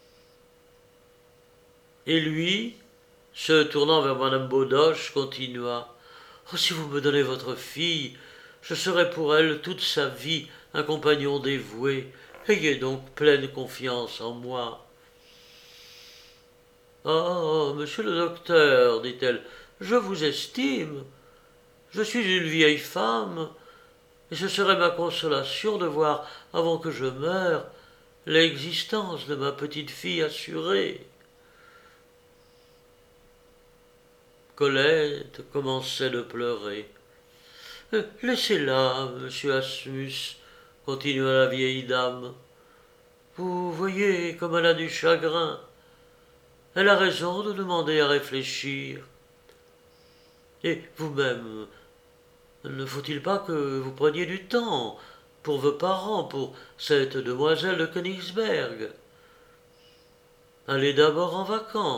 Et lui, se tournant vers madame Beaudoche, continua. « Oh, si vous me donnez votre fille, je serai pour elle toute sa vie un compagnon dévoué. Ayez donc pleine confiance en moi. »« Ah, monsieur le docteur, dit-elle, je vous estime. Je suis une vieille femme, et ce serait ma consolation de voir, avant que je meure, l'existence de ma petite fille assurée. » Colette commençait de pleurer. « Laissez-la, monsieur Asmus, continua la vieille dame. Vous voyez comme elle a du chagrin. Elle a raison de demander à réfléchir. Et vous-même, ne faut-il pas que vous preniez du temps pour vos parents, pour cette demoiselle de Königsberg? Allez d'abord en vacances. »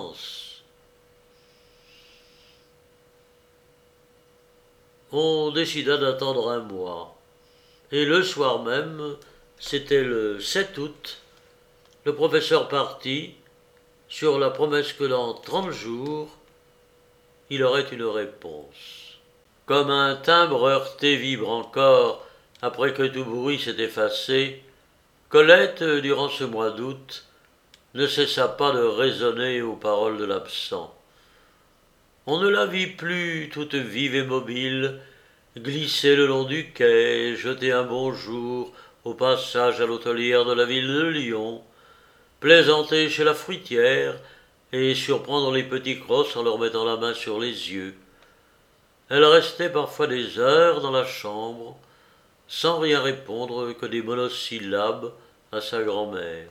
On décida d'attendre un mois. Et le soir même, c'était le sept août, le professeur partit, sur la promesse que dans trente jours, il aurait une réponse. Comme un timbre heurté vibre encore après que tout bruit s'est effacé, Colette, durant ce mois d'août, ne cessa pas de résonner aux paroles de l'absent. On ne la vit plus toute vive et mobile, glisser le long du quai, jeter un bonjour au passage à l'hôtelière de la ville de Lyon, plaisanter chez la fruitière et surprendre les petits crosses en leur mettant la main sur les yeux. Elle restait parfois des heures dans la chambre, sans rien répondre que des monosyllabes à sa grand-mère.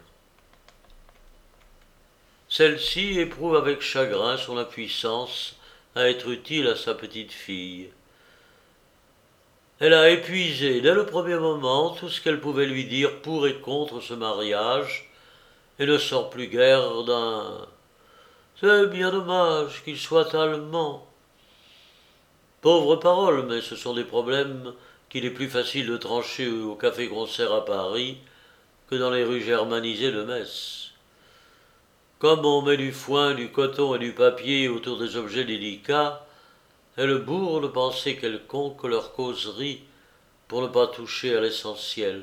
Celle-ci éprouve avec chagrin son impuissance à être utile à sa petite fille. Elle a épuisé dès le premier moment tout ce qu'elle pouvait lui dire pour et contre ce mariage, et ne sort plus guère d'un « C'est bien dommage qu'il soit allemand ». Pauvre parole, mais ce sont des problèmes qu'il est plus facile de trancher au café-concert à Paris que dans les rues germanisées de Metz. Comme on met du foin, du coton et du papier autour des objets délicats, elles bourrent de pensées quelconques leur causerie pour ne pas toucher à l'essentiel.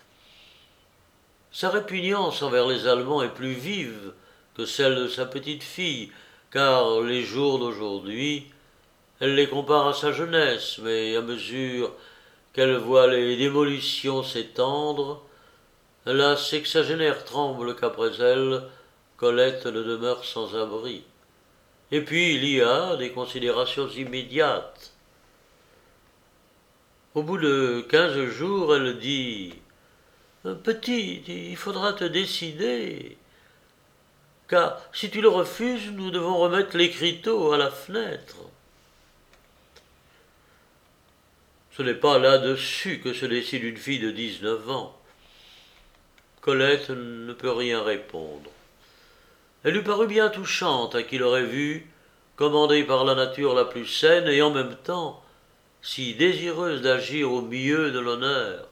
Sa répugnance envers les Allemands est plus vive que celle de sa petite fille, car les jours d'aujourd'hui, elle les compare à sa jeunesse, mais à mesure qu'elle voit les démolitions s'étendre, la sexagénaire tremble qu'après elle, Colette ne demeure sans abri. Et puis il y a des considérations immédiates. Au bout de quinze jours, elle dit « Petit, il faudra te décider, car si tu le refuses, nous devons remettre l'écriteau à la fenêtre. » Ce n'est pas là-dessus que se décide une fille de dix-neuf ans. Colette ne peut rien répondre. Elle lui parut bien touchante à qui l'aurait vue, commandée par la nature la plus saine et en même temps si désireuse d'agir au mieux de l'honneur.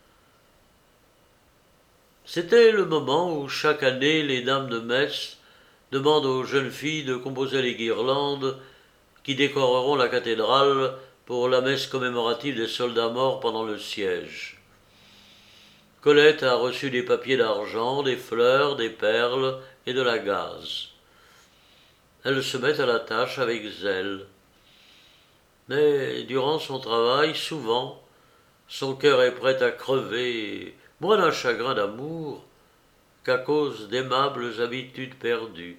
C'était le moment où chaque année les dames de Metz demandent aux jeunes filles de composer les guirlandes qui décoreront la cathédrale pour la messe commémorative des soldats morts pendant le siège. Colette a reçu des papiers d'argent, des fleurs, des perles et de la gaze. Elle se met à la tâche avec zèle. Mais durant son travail, souvent, son cœur est prêt à crever, moins d'un chagrin d'amour qu'à cause d'aimables habitudes perdues.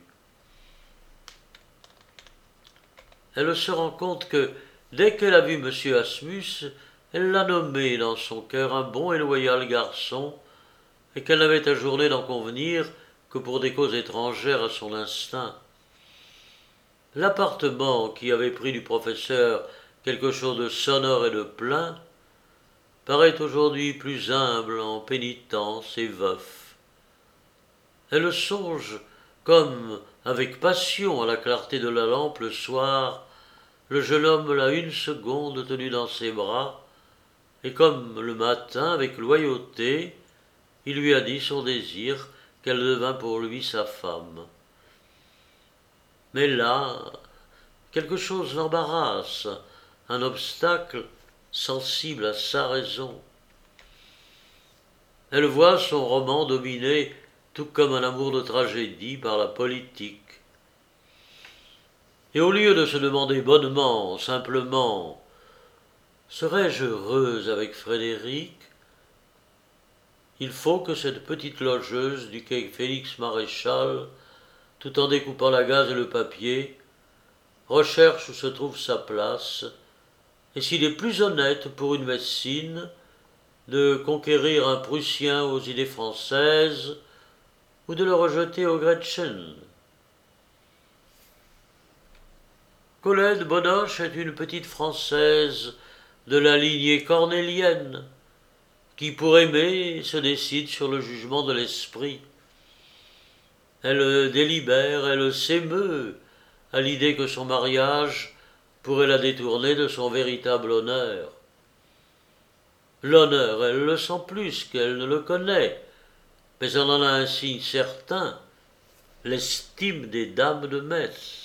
Elle se rend compte que, dès qu'elle a vu M. Asmus, elle l'a nommé dans son cœur un bon et loyal garçon, et qu'elle n'avait ajourné d'en convenir que pour des causes étrangères à son instinct. L'appartement qui avait pris du professeur quelque chose de sonore et de plein paraît aujourd'hui plus humble en pénitence et veuf. Elle songe, comme avec passion à la clarté de la lampe le soir, le jeune homme l'a une seconde tenu dans ses bras, et comme le matin, avec loyauté, il lui a dit son désir qu'elle devint pour lui sa femme. Mais là, quelque chose l'embarrasse, un obstacle sensible à sa raison. Elle voit son roman dominé, tout comme un amour de tragédie, par la politique. Et au lieu de se demander bonnement, simplement, « Serais-je heureuse avec Frédéric ?» il faut que cette petite logeuse du quai Félix Maréchal, tout en découpant la gaze et le papier, recherche où se trouve sa place, et s'il est plus honnête pour une Messine de conquérir un Prussien aux idées françaises ou de le rejeter au Gretchen. Colette Bodoche est une petite Française de la lignée cornélienne, qui pour aimer se décide sur le jugement de l'esprit. Elle délibère, elle s'émeut à l'idée que son mariage pourrait la détourner de son véritable honneur. L'honneur, elle le sent plus qu'elle ne le connaît, mais elle en a un signe certain, l'estime des dames de Metz.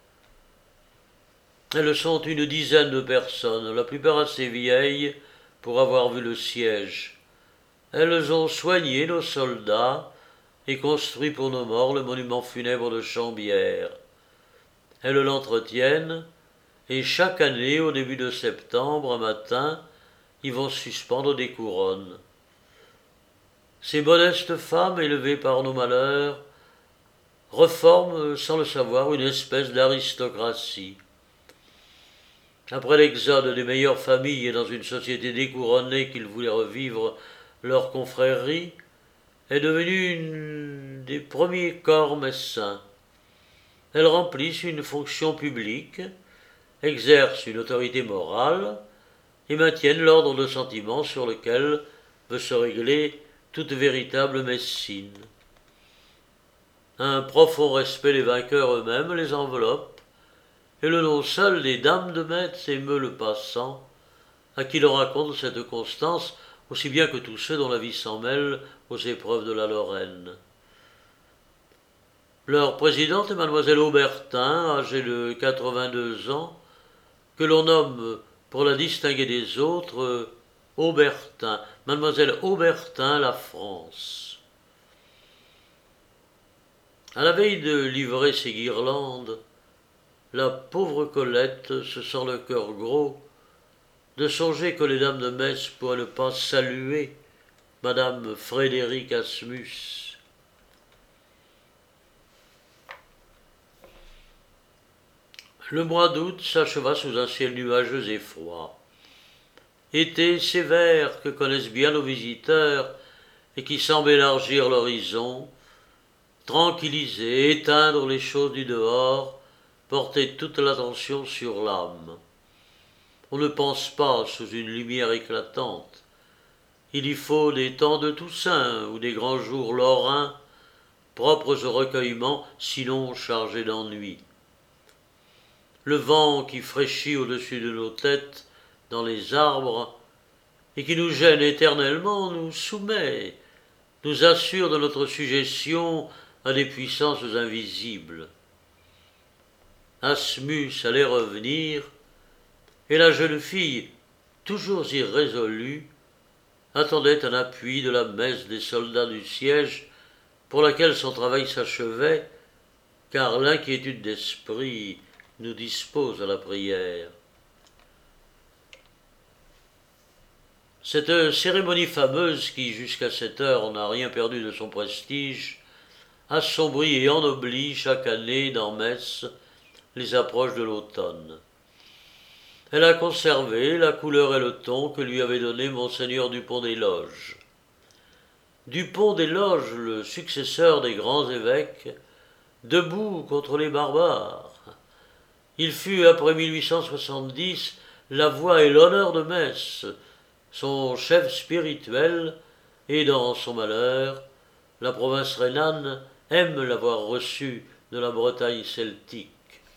Elles sont une dizaine de personnes, la plupart assez vieilles pour avoir vu le siège. Elles ont soigné nos soldats et construit pour nos morts le monument funèbre de Chambières. Elles l'entretiennent, et chaque année, au début de septembre, un matin, ils vont suspendre des couronnes. Ces modestes femmes, élevées par nos malheurs, reforment, sans le savoir, une espèce d'aristocratie. Après l'exode des meilleures familles et dans une société découronnée qu'ils voulaient revivre leur confrérie, est devenue une des premiers corps messins. Elles remplissent une fonction publique, exercent une autorité morale, et maintiennent l'ordre de sentiments sur lequel veut se régler toute véritable médecine. Un profond respect des vainqueurs eux-mêmes les enveloppe, et le nom seul des dames de Metz émeut le passant, à qui l'on raconte cette constance aussi bien que tous ceux dont la vie s'en mêle aux épreuves de la Lorraine. Leur présidente est mademoiselle Aubertin, âgée de quatre-vingt-deux ans, que l'on nomme, pour la distinguer des autres, Aubertin, mademoiselle Aubertin la France. À la veille de livrer ses guirlandes, la pauvre Colette se sent le cœur gros de songer que les dames de Metz pourraient ne pas saluer madame Frédéric Asmus. Le mois d'août s'acheva sous un ciel nuageux et froid. Été sévère que connaissent bien nos visiteurs et qui semble élargir l'horizon, tranquilliser, éteindre les choses du dehors, porter toute l'attention sur l'âme. On ne pense pas sous une lumière éclatante. Il y faut des temps de Toussaint ou des grands jours lorrains, propres au recueillement, sinon chargés d'ennui. Le vent qui fraîchit au-dessus de nos têtes, dans les arbres, et qui nous gêne éternellement, nous soumet, nous assure de notre suggestion à des puissances invisibles. Asmus allait revenir, et la jeune fille, toujours irrésolue, attendait un appui de la messe des soldats du siège pour laquelle son travail s'achevait, car l'inquiétude d'esprit nous dispose à la prière. Cette cérémonie fameuse qui, jusqu'à cette heure, n'a rien perdu de son prestige, assombrit et ennoblit chaque année dans Metz les approches de l'automne. Elle a conservé la couleur et le ton que lui avait donné monseigneur Dupont des Loges. Dupont des Loges, le successeur des grands évêques, debout contre les barbares. Il fut, après mille huit cent soixante-dix, la voix et l'honneur de Metz, son chef spirituel, et dans son malheur, la province rhénane aime l'avoir reçu de la Bretagne celtique.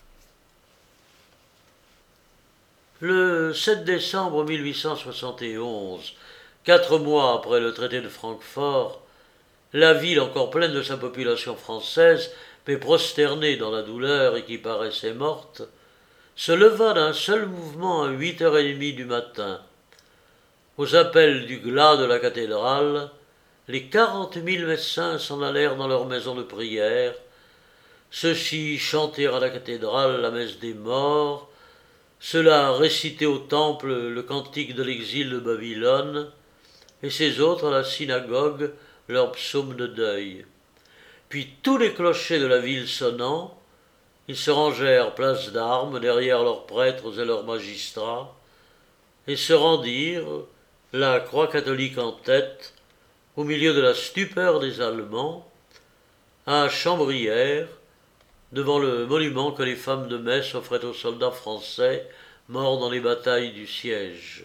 Le sept décembre mille huit cent soixante et onze, quatre mois après le traité de Francfort, la ville, encore pleine de sa population française, mais prosternée dans la douleur et qui paraissait morte, se leva d'un seul mouvement à huit heures trente du matin. Aux appels du glas de la cathédrale, les quarante mille médecins s'en allèrent dans leur maison de prière, ceux-ci chanter à la cathédrale la messe des morts, ceux-là réciter au temple le cantique de l'exil de Babylone, et ces autres à la synagogue leur psaume de deuil. Puis tous les clochers de la ville sonnant, ils se rangèrent place d'armes derrière leurs prêtres et leurs magistrats, et se rendirent, la croix catholique en tête, au milieu de la stupeur des Allemands, à Chambrières, devant le monument que les femmes de Metz offraient aux soldats français morts dans les batailles du siège.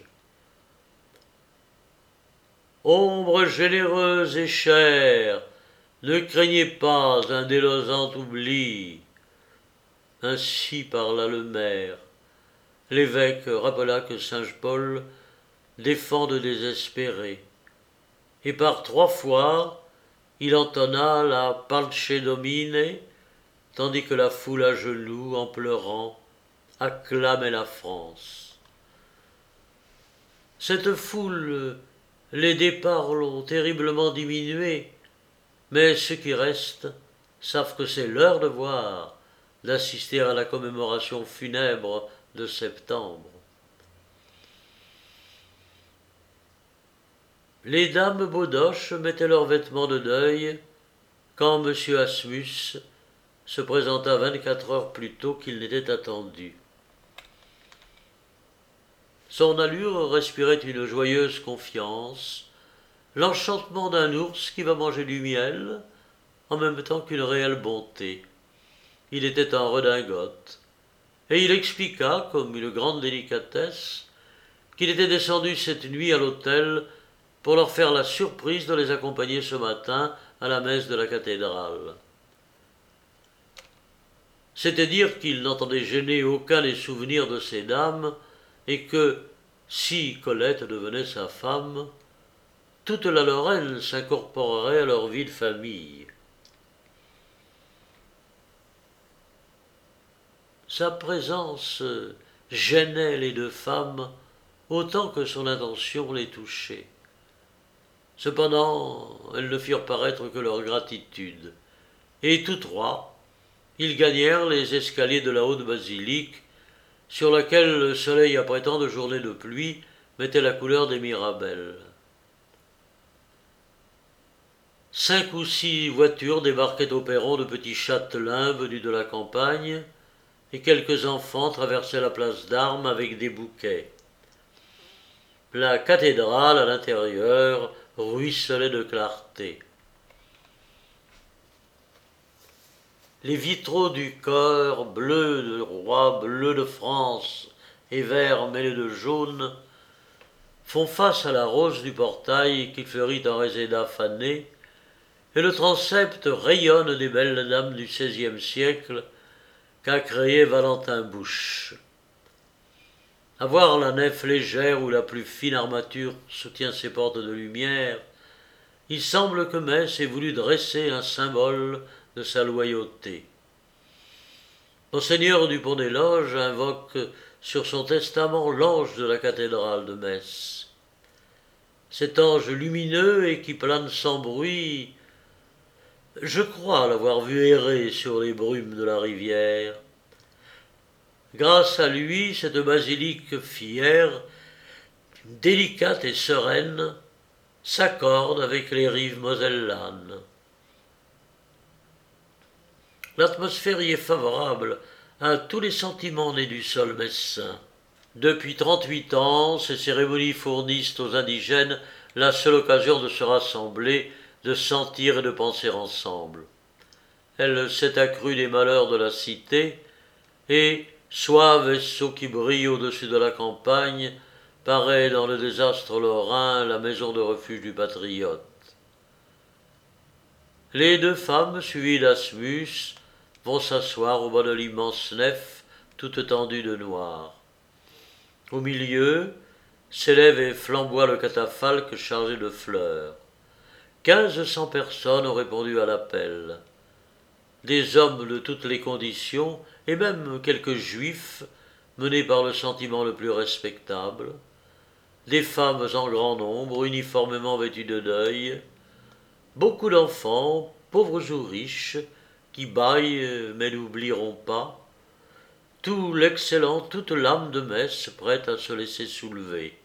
Ombre généreuse et chère, ne craignez pas un déloyant oubli. Ainsi parla le maire. L'évêque rappela que saint Paul défend de désespérer. Et par trois fois, il entonna la Parce Domine, tandis que la foule à genoux, en pleurant, acclamait la France. Cette foule, les départs l'ont terriblement diminuée, mais ceux qui restent savent que c'est leur devoir d'assister à la commémoration funèbre de septembre. Les dames Beaudoche mettaient leurs vêtements de deuil quand M. Asmus se présenta vingt-quatre heures plus tôt qu'il n'était attendu. Son allure respirait une joyeuse confiance, l'enchantement d'un ours qui va manger du miel, en même temps qu'une réelle bonté. Il était en redingote, et il expliqua, comme une grande délicatesse, qu'il était descendu cette nuit à l'hôtel pour leur faire la surprise de les accompagner ce matin à la messe de la cathédrale. C'était dire qu'il n'entendait gêner aucun des souvenirs de ces dames, et que, si Colette devenait sa femme, toute la Lorraine s'incorporerait à leur vie de famille. Sa présence gênait les deux femmes autant que son intention les touchait. Cependant, elles ne firent paraître que leur gratitude, et tous trois, ils gagnèrent les escaliers de la haute basilique, sur laquelle le soleil, après tant de journées de pluie, mettait la couleur des mirabelles. Cinq ou six voitures débarquaient au perron de petits châtelains venus de la campagne, et quelques enfants traversaient la place d'Armes avec des bouquets. La cathédrale, à l'intérieur, ruisselait de clarté. Les vitraux du chœur, bleu de roi, bleu de France et vert mêlé de jaune, font face à la rose du portail qui fleurit en réséda fané, et le transept rayonne des belles dames du seizième siècle qu'a créé Valentin Bouche. À voir la nef légère où la plus fine armature soutient ses portes de lumière, il semble que Metz ait voulu dresser un symbole de sa loyauté. Monseigneur Dupont-des-Loges invoque sur son testament l'ange de la cathédrale de Metz. Cet ange lumineux et qui plane sans bruit, je crois l'avoir vu errer sur les brumes de la rivière. Grâce à lui, cette basilique fière, délicate et sereine, s'accorde avec les rives mosellanes. L'atmosphère y est favorable à tous les sentiments nés du sol messin. Depuis trente-huit ans, ces cérémonies fournissent aux indigènes la seule occasion de se rassembler, de sentir et de penser ensemble. Elle s'est accrue des malheurs de la cité, et, soit vaisseau qui brille au-dessus de la campagne, paraît dans le désastre lorrain la maison de refuge du patriote. Les deux femmes, suivies d'Asmus, vont s'asseoir au bas de l'immense nef, toute tendue de noir. Au milieu, s'élève et flamboie le catafalque chargé de fleurs. Quinze cents personnes ont répondu à l'appel. Des hommes de toutes les conditions, et même quelques juifs, menés par le sentiment le plus respectable, des femmes en grand nombre, uniformément vêtues de deuil, beaucoup d'enfants, pauvres ou riches, qui bâillent mais n'oublieront pas, tout l'excellent, toute l'âme de Metz prête à se laisser soulever.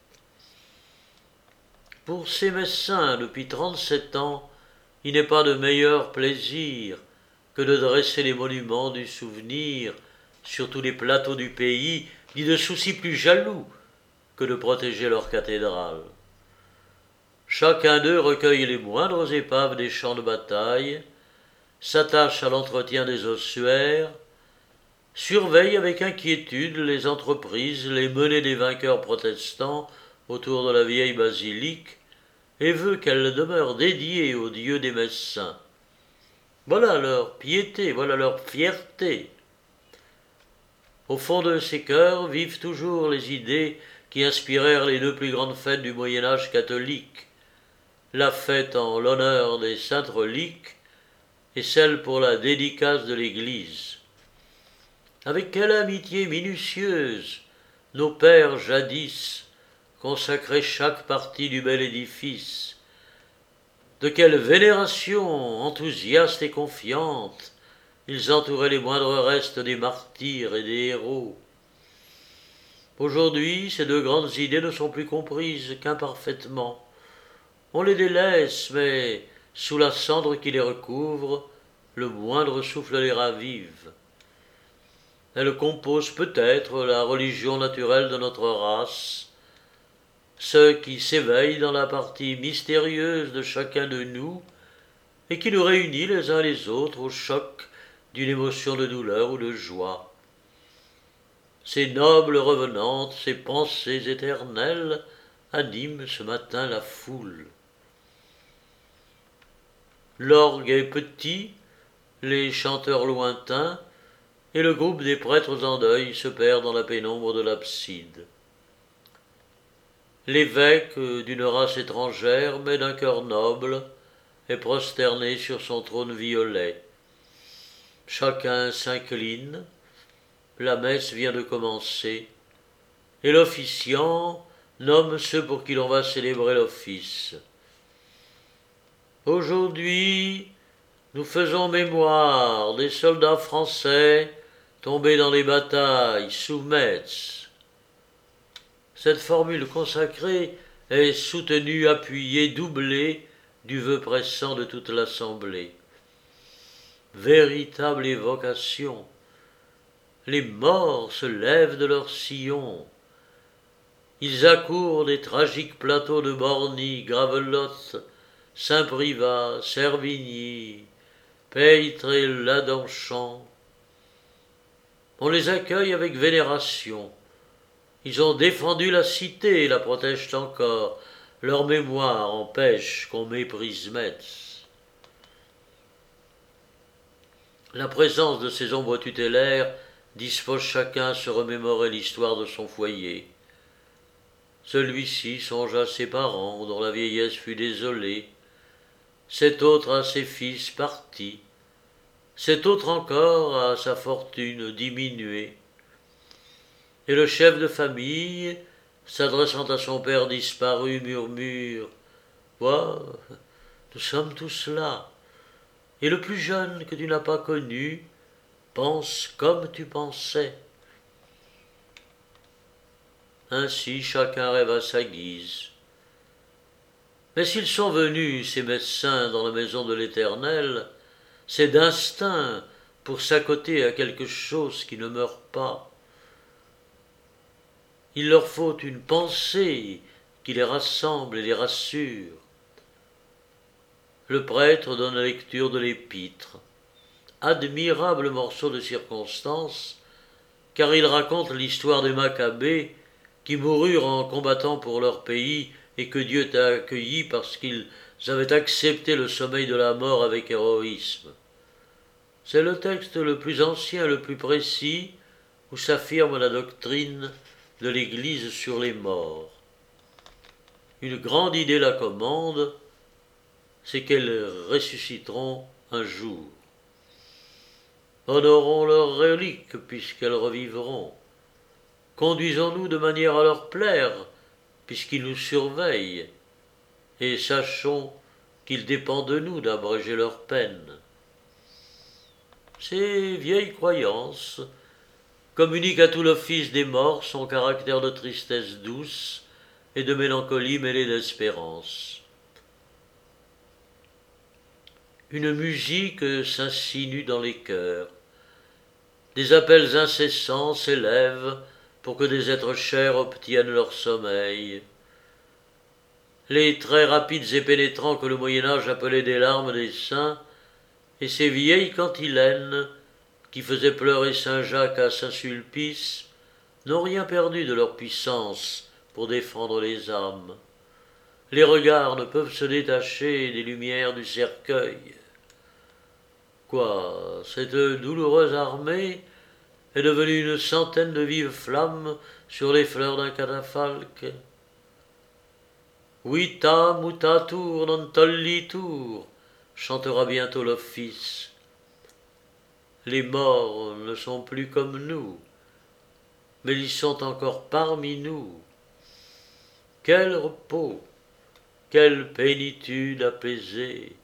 Pour ces Messins, depuis trente-sept ans, il n'est pas de meilleur plaisir que de dresser les monuments du souvenir sur tous les plateaux du pays, ni de soucis plus jaloux que de protéger leur cathédrale. Chacun d'eux recueille les moindres épaves des champs de bataille, s'attache à l'entretien des ossuaires, surveille avec inquiétude les entreprises, les menées des vainqueurs protestants autour de la vieille basilique, et veut qu'elle demeure dédiée au Dieu des Messins. Voilà leur piété, voilà leur fierté. Au fond de ces cœurs vivent toujours les idées qui inspirèrent les deux plus grandes fêtes du Moyen-Âge catholique, la fête en l'honneur des saintes reliques et celle pour la dédicace de l'Église. Avec quelle amitié minutieuse nos pères jadis consacraient chaque partie du bel édifice, de quelle vénération enthousiaste et confiante ils entouraient les moindres restes des martyrs et des héros. Aujourd'hui, ces deux grandes idées ne sont plus comprises qu'imparfaitement. On les délaisse, mais sous la cendre qui les recouvre, le moindre souffle les ravive. Elles composent peut-être la religion naturelle de notre race, ce qui s'éveille dans la partie mystérieuse de chacun de nous et qui nous réunit les uns les autres au choc d'une émotion de douleur ou de joie. Ces nobles revenantes, ces pensées éternelles animent ce matin la foule. L'orgue est petit, les chanteurs lointains, et le groupe des prêtres en deuil se perd dans la pénombre de l'abside. L'évêque, d'une race étrangère mais d'un cœur noble, est prosterné sur son trône violet. Chacun s'incline, la messe vient de commencer, et l'officiant nomme ceux pour qui l'on va célébrer l'office. Aujourd'hui, nous faisons mémoire des soldats français tombés dans les batailles sous Metz. Cette formule consacrée est soutenue, appuyée, doublée du vœu pressant de toute l'assemblée. Véritable évocation. Les morts se lèvent de leur sillon. Ils accourent des tragiques plateaux de Borny, Gravelotte, Saint-Privat, Servigny, Peytre et Ladenchamp. On les accueille avec vénération. Ils ont défendu la cité et la protègent encore. Leur mémoire empêche qu'on méprise Metz. La présence de ces ombres tutélaires dispose chacun à se remémorer l'histoire de son foyer. Celui-ci songe à ses parents dont la vieillesse fut désolée, cet autre à ses fils partis, cet autre encore à sa fortune diminuée. Et le chef de famille, s'adressant à son père disparu, murmure « Vois, nous sommes tous là, et le plus jeune que tu n'as pas connu pense comme tu pensais. » Ainsi chacun rêve à sa guise. Mais s'ils sont venus, ces médecins, dans la maison de l'Éternel, c'est d'instinct pour s'accoter à quelque chose qui ne meurt pas. Il leur faut une pensée qui les rassemble et les rassure. Le prêtre donne la lecture de l'épître. Admirable morceau de circonstance, car il raconte l'histoire des Maccabées qui moururent en combattant pour leur pays et que Dieu t'a accueillis parce qu'ils avaient accepté le sommeil de la mort avec héroïsme. C'est le texte le plus ancien, le plus précis, où s'affirme la doctrine de l'Église sur les morts. Une grande idée la commande, c'est qu'elles ressusciteront un jour. Honorons leurs reliques puisqu'elles revivront. Conduisons-nous de manière à leur plaire puisqu'ils nous surveillent, et sachons qu'il dépend de nous d'abréger leurs peines. Ces vieilles croyances communiquent à tout l'office des morts son caractère de tristesse douce et de mélancolie mêlée d'espérance. Une musique s'insinue dans les cœurs. Des appels incessants s'élèvent pour que des êtres chers obtiennent leur sommeil. Les traits rapides et pénétrants que le Moyen-Âge appelait des larmes des saints, et ces vieilles cantilènes qui faisaient pleurer saint Jacques à Saint-Sulpice, n'ont rien perdu de leur puissance pour défendre les âmes. Les regards ne peuvent se détacher des lumières du cercueil. Quoi, cette douloureuse armée est devenue une centaine de vives flammes sur les fleurs d'un catafalque. Vita mutatur non tollitur, chantera bientôt l'office. Les morts ne sont plus comme nous, mais ils sont encore parmi nous. Quel repos, quelle plénitude apaisée.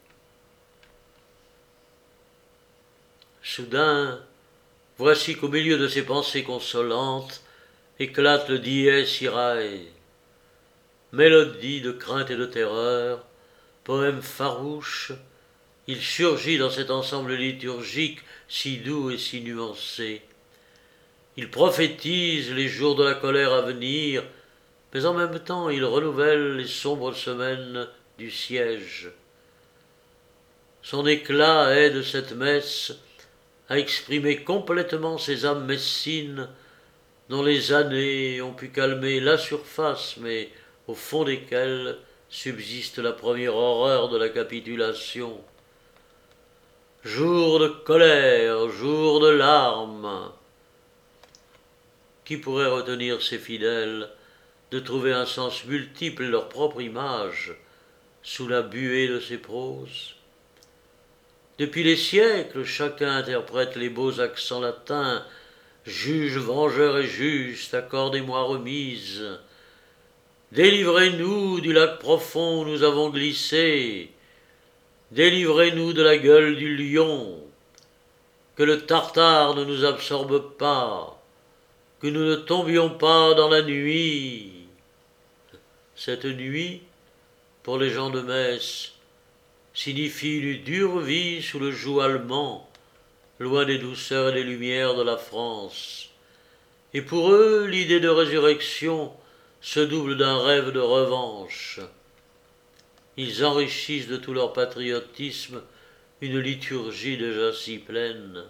Soudain, voici qu'au milieu de ces pensées consolantes éclate le Dies Irae, mélodie de crainte et de terreur, poème farouche. Il surgit dans cet ensemble liturgique si doux et si nuancé. Il prophétise les jours de la colère à venir, mais en même temps il renouvelle les sombres semaines du siège. Son éclat aide cette messe à exprimer complètement ces âmes messines dont les années ont pu calmer la surface, mais au fond desquelles subsiste la première horreur de la capitulation. Jour de colère, jour de larmes. Qui pourrait retenir ces fidèles de trouver un sens multiple et leur propre image sous la buée de ces proses? Depuis les siècles, chacun interprète les beaux accents latins. Juge, vengeur et juste, accordez-moi remise. Délivrez-nous du lac profond où nous avons glissé. Délivrez-nous de la gueule du lion. Que le Tartare ne nous absorbe pas. Que nous ne tombions pas dans la nuit. Cette nuit, pour les gens de Metz, signifie une dure vie sous le joug allemand, loin des douceurs et des lumières de la France. Et pour eux, l'idée de résurrection se double d'un rêve de revanche. Ils enrichissent de tout leur patriotisme une liturgie déjà si pleine.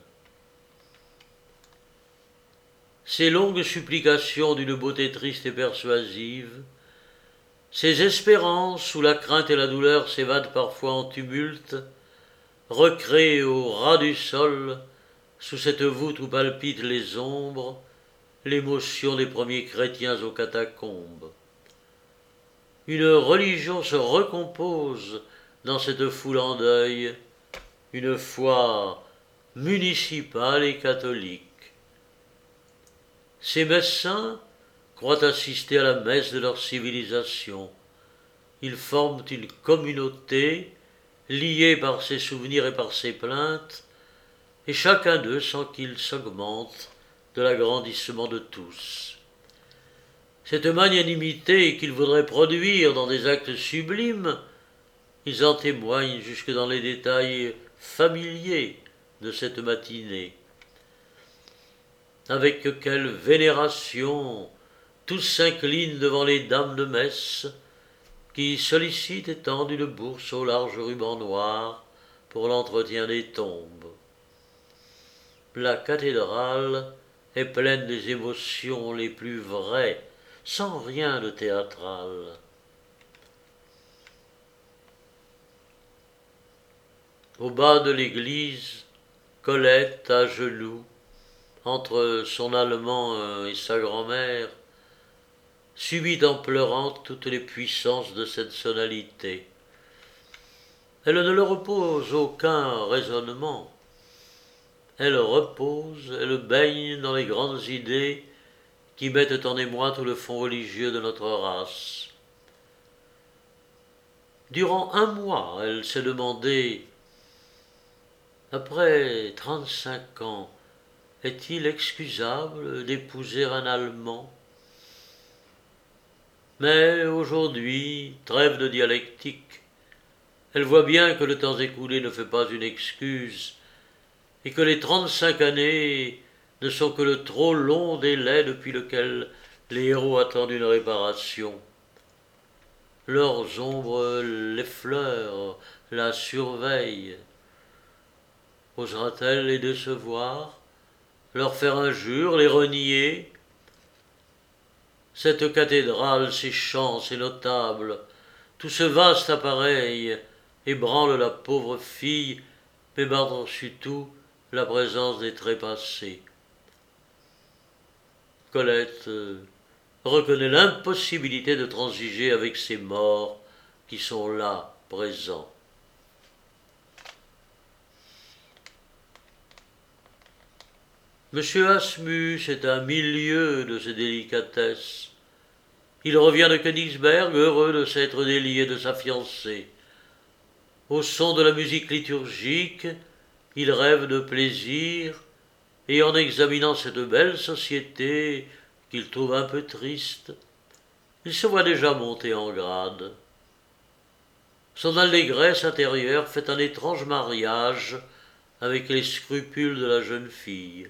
Ces longues supplications d'une beauté triste et persuasive, ces espérances où la crainte et la douleur s'évadent parfois en tumulte, recréées au ras du sol, sous cette voûte où palpitent les ombres, l'émotion des premiers chrétiens aux catacombes. Une religion se recompose dans cette foule en deuil, une foi municipale et catholique. Ces Messins croient assister à la messe de leur civilisation. Ils forment une communauté liée par ses souvenirs et par ses plaintes, et chacun d'eux sent qu'il s'augmente de l'agrandissement de tous. Cette magnanimité qu'ils voudraient produire dans des actes sublimes, ils en témoignent jusque dans les détails familiers de cette matinée. Avec quelle vénération tous s'inclinent devant les dames de messe qui sollicitent et tendent une bourse au large ruban noir pour l'entretien des tombes. La cathédrale est pleine des émotions les plus vraies, sans rien de théâtral. Au bas de l'église, Colette, à genoux, entre son allemand et sa grand-mère, subit en pleurant toutes les puissances de cette sonalité. Elle ne leur oppose aucun raisonnement. Elle repose, elle baigne dans les grandes idées qui mettent en émoi tout le fond religieux de notre race. Durant un mois, elle s'est demandé, après trente-cinq ans, est-il excusable d'épouser un Allemand? Mais aujourd'hui, trêve de dialectique. Elle voit bien que le temps écoulé ne fait pas une excuse, et que les trente-cinq années ne sont que le trop long délai depuis lequel les héros attendent une réparation. Leurs ombres l'effleurent, la surveillent. Osera-t-elle les décevoir, leur faire injure, les renier? Cette cathédrale, ces chants, ces notables, tout ce vaste appareil ébranle la pauvre fille, mais par-dessus tout la présence des trépassés. Colette euh, reconnaît l'impossibilité de transiger avec ces morts qui sont là, présents. Monsieur Asmus est un milieu de ces délicatesses. Il revient de Königsberg, heureux de s'être délié de sa fiancée. Au son de la musique liturgique, il rêve de plaisir, et en examinant cette belle société qu'il trouve un peu triste, il se voit déjà monter en grade. Son allégresse intérieure fait un étrange mariage avec les scrupules de la jeune fille.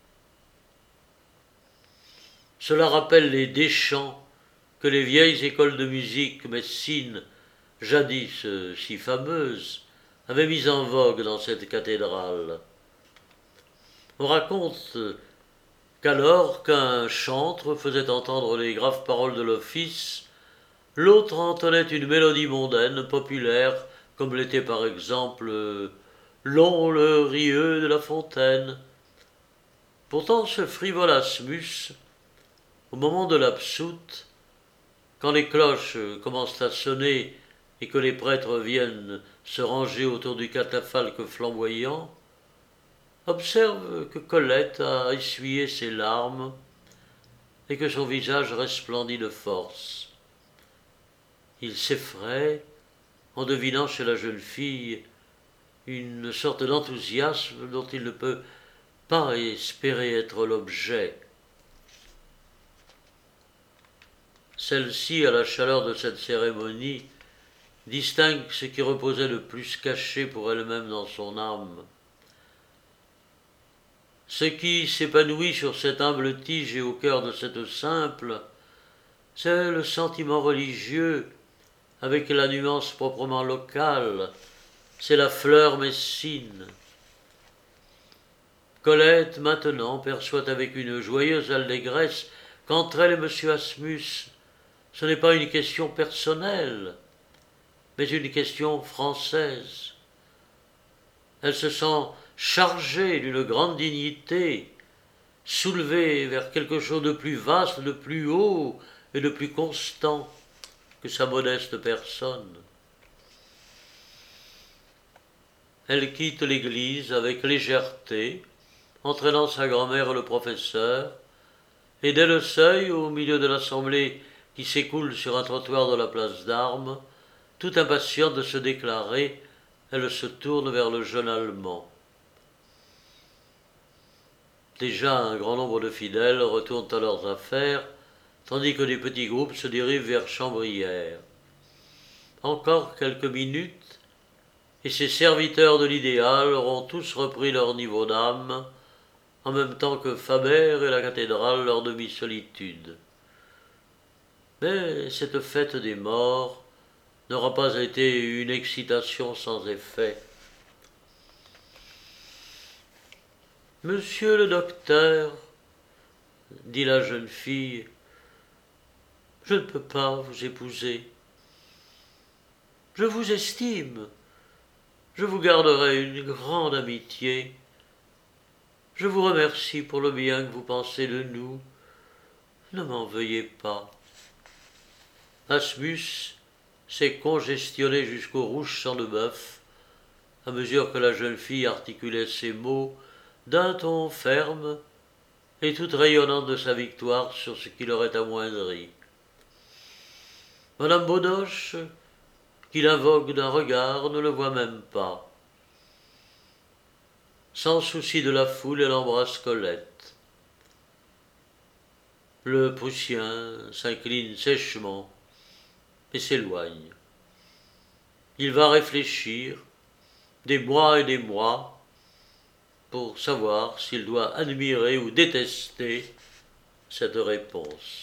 Cela rappelle les déchants que les vieilles écoles de musique messines, jadis si fameuses, avaient mis en vogue dans cette cathédrale. On raconte qu'alors qu'un chantre faisait entendre les graves paroles de l'office, l'autre entonnait une mélodie mondaine, populaire, comme l'était par exemple « Long le rieux de la fontaine ». Pourtant ce frivole Asmus, au moment de l'absoute, quand les cloches commencent à sonner et que les prêtres viennent se ranger autour du catafalque flamboyant, observe que Colette a essuyé ses larmes et que son visage resplendit de force. Il s'effraie en devinant chez la jeune fille une sorte d'enthousiasme dont il ne peut pas espérer être l'objet. Celle-ci, à la chaleur de cette cérémonie, distingue ce qui reposait le plus caché pour elle-même dans son âme. Ce qui s'épanouit sur cette humble tige et au cœur de cette simple, c'est le sentiment religieux avec la nuance proprement locale, c'est la fleur messine. Colette, maintenant, perçoit avec une joyeuse allégresse qu'entre elle et M. Asmus, ce n'est pas une question personnelle, mais une question française. Elle se sent chargée d'une grande dignité, soulevée vers quelque chose de plus vaste, de plus haut et de plus constant que sa modeste personne. Elle quitte l'église avec légèreté, entraînant sa grand-mère et le professeur, et dès le seuil, au milieu de l'assemblée qui s'écoule sur un trottoir de la place d'Armes, tout impatiente de se déclarer, elle se tourne vers le jeune Allemand. Déjà un grand nombre de fidèles retournent à leurs affaires, tandis que des petits groupes se dirigent vers Chambrières. Encore quelques minutes, et ces serviteurs de l'idéal auront tous repris leur niveau d'âme, en même temps que Faber et la cathédrale leur demi-solitude. Mais cette fête des morts n'aura pas été une excitation sans effet. « Monsieur le docteur, dit la jeune fille, je ne peux pas vous épouser. Je vous estime, je vous garderai une grande amitié. Je vous remercie pour le bien que vous pensez de nous. Ne m'en veuillez pas. » Asmus s'est congestionné jusqu'au rouge sang de bœuf, à mesure que la jeune fille articulait ces mots d'un ton ferme et toute rayonnante de sa victoire sur ce qui l'aurait amoindri. Madame Beaudoche, qui l'invoque d'un regard, ne le voit même pas. Sans souci de la foule, elle embrasse Colette. Le Prussien s'incline sèchement et s'éloigne. Il va réfléchir des mois et des mois pour savoir s'il doit admirer ou détester cette réponse.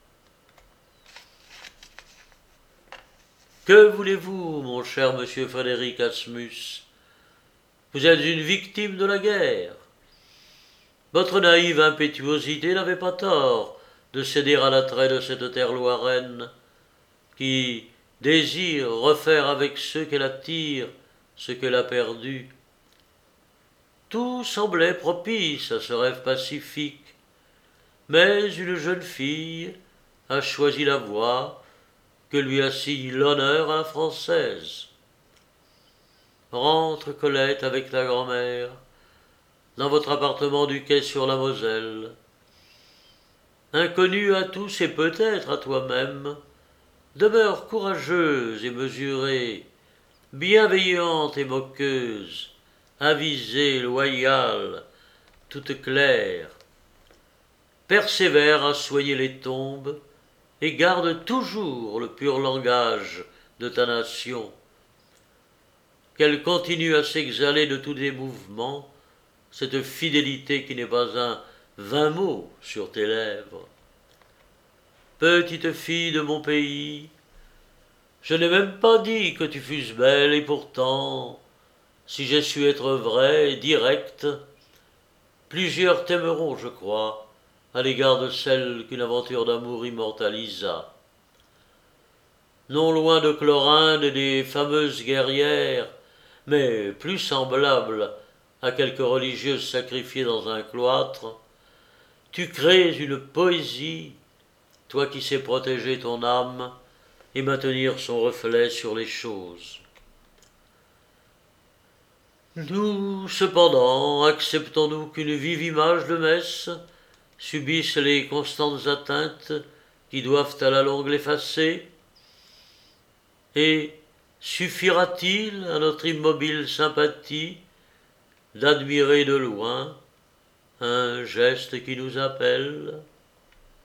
Que voulez-vous, mon cher monsieur Frédéric Asmus? Vous êtes une victime de la guerre. Votre naïve impétuosité n'avait pas tort de céder à l'attrait de cette terre loiraine, qui désire refaire avec ceux qu'elle attire ce qu'elle a perdu. Tout semblait propice à ce rêve pacifique, mais une jeune fille a choisi la voie que lui assigne l'honneur à la française. Rentre, Colette, avec ta grand-mère, dans votre appartement du quai sur la Moselle. Inconnue à tous et peut-être à toi-même, demeure courageuse et mesurée, bienveillante et moqueuse, avisée, loyale, toute claire. Persévère à soigner les tombes et garde toujours le pur langage de ta nation. Qu'elle continue à s'exhaler de tous tes mouvements, cette fidélité qui n'est pas un vain mot sur tes lèvres. Petite fille de mon pays, je n'ai même pas dit que tu fusses belle, et pourtant, si j'ai su être vrai et direct, plusieurs t'aimeront, je crois, à l'égard de celle qu'une aventure d'amour immortalisa. Non loin de Chlorinde et des fameuses guerrières, mais plus semblable à quelques religieuses sacrifiées dans un cloître, tu crées une poésie, toi qui sais protéger ton âme et maintenir son reflet sur les choses. Nous, cependant, acceptons-nous qu'une vive image de messe subisse les constantes atteintes qui doivent à la longue l'effacer? Et suffira-t-il à notre immobile sympathie d'admirer de loin un geste qui nous appelle?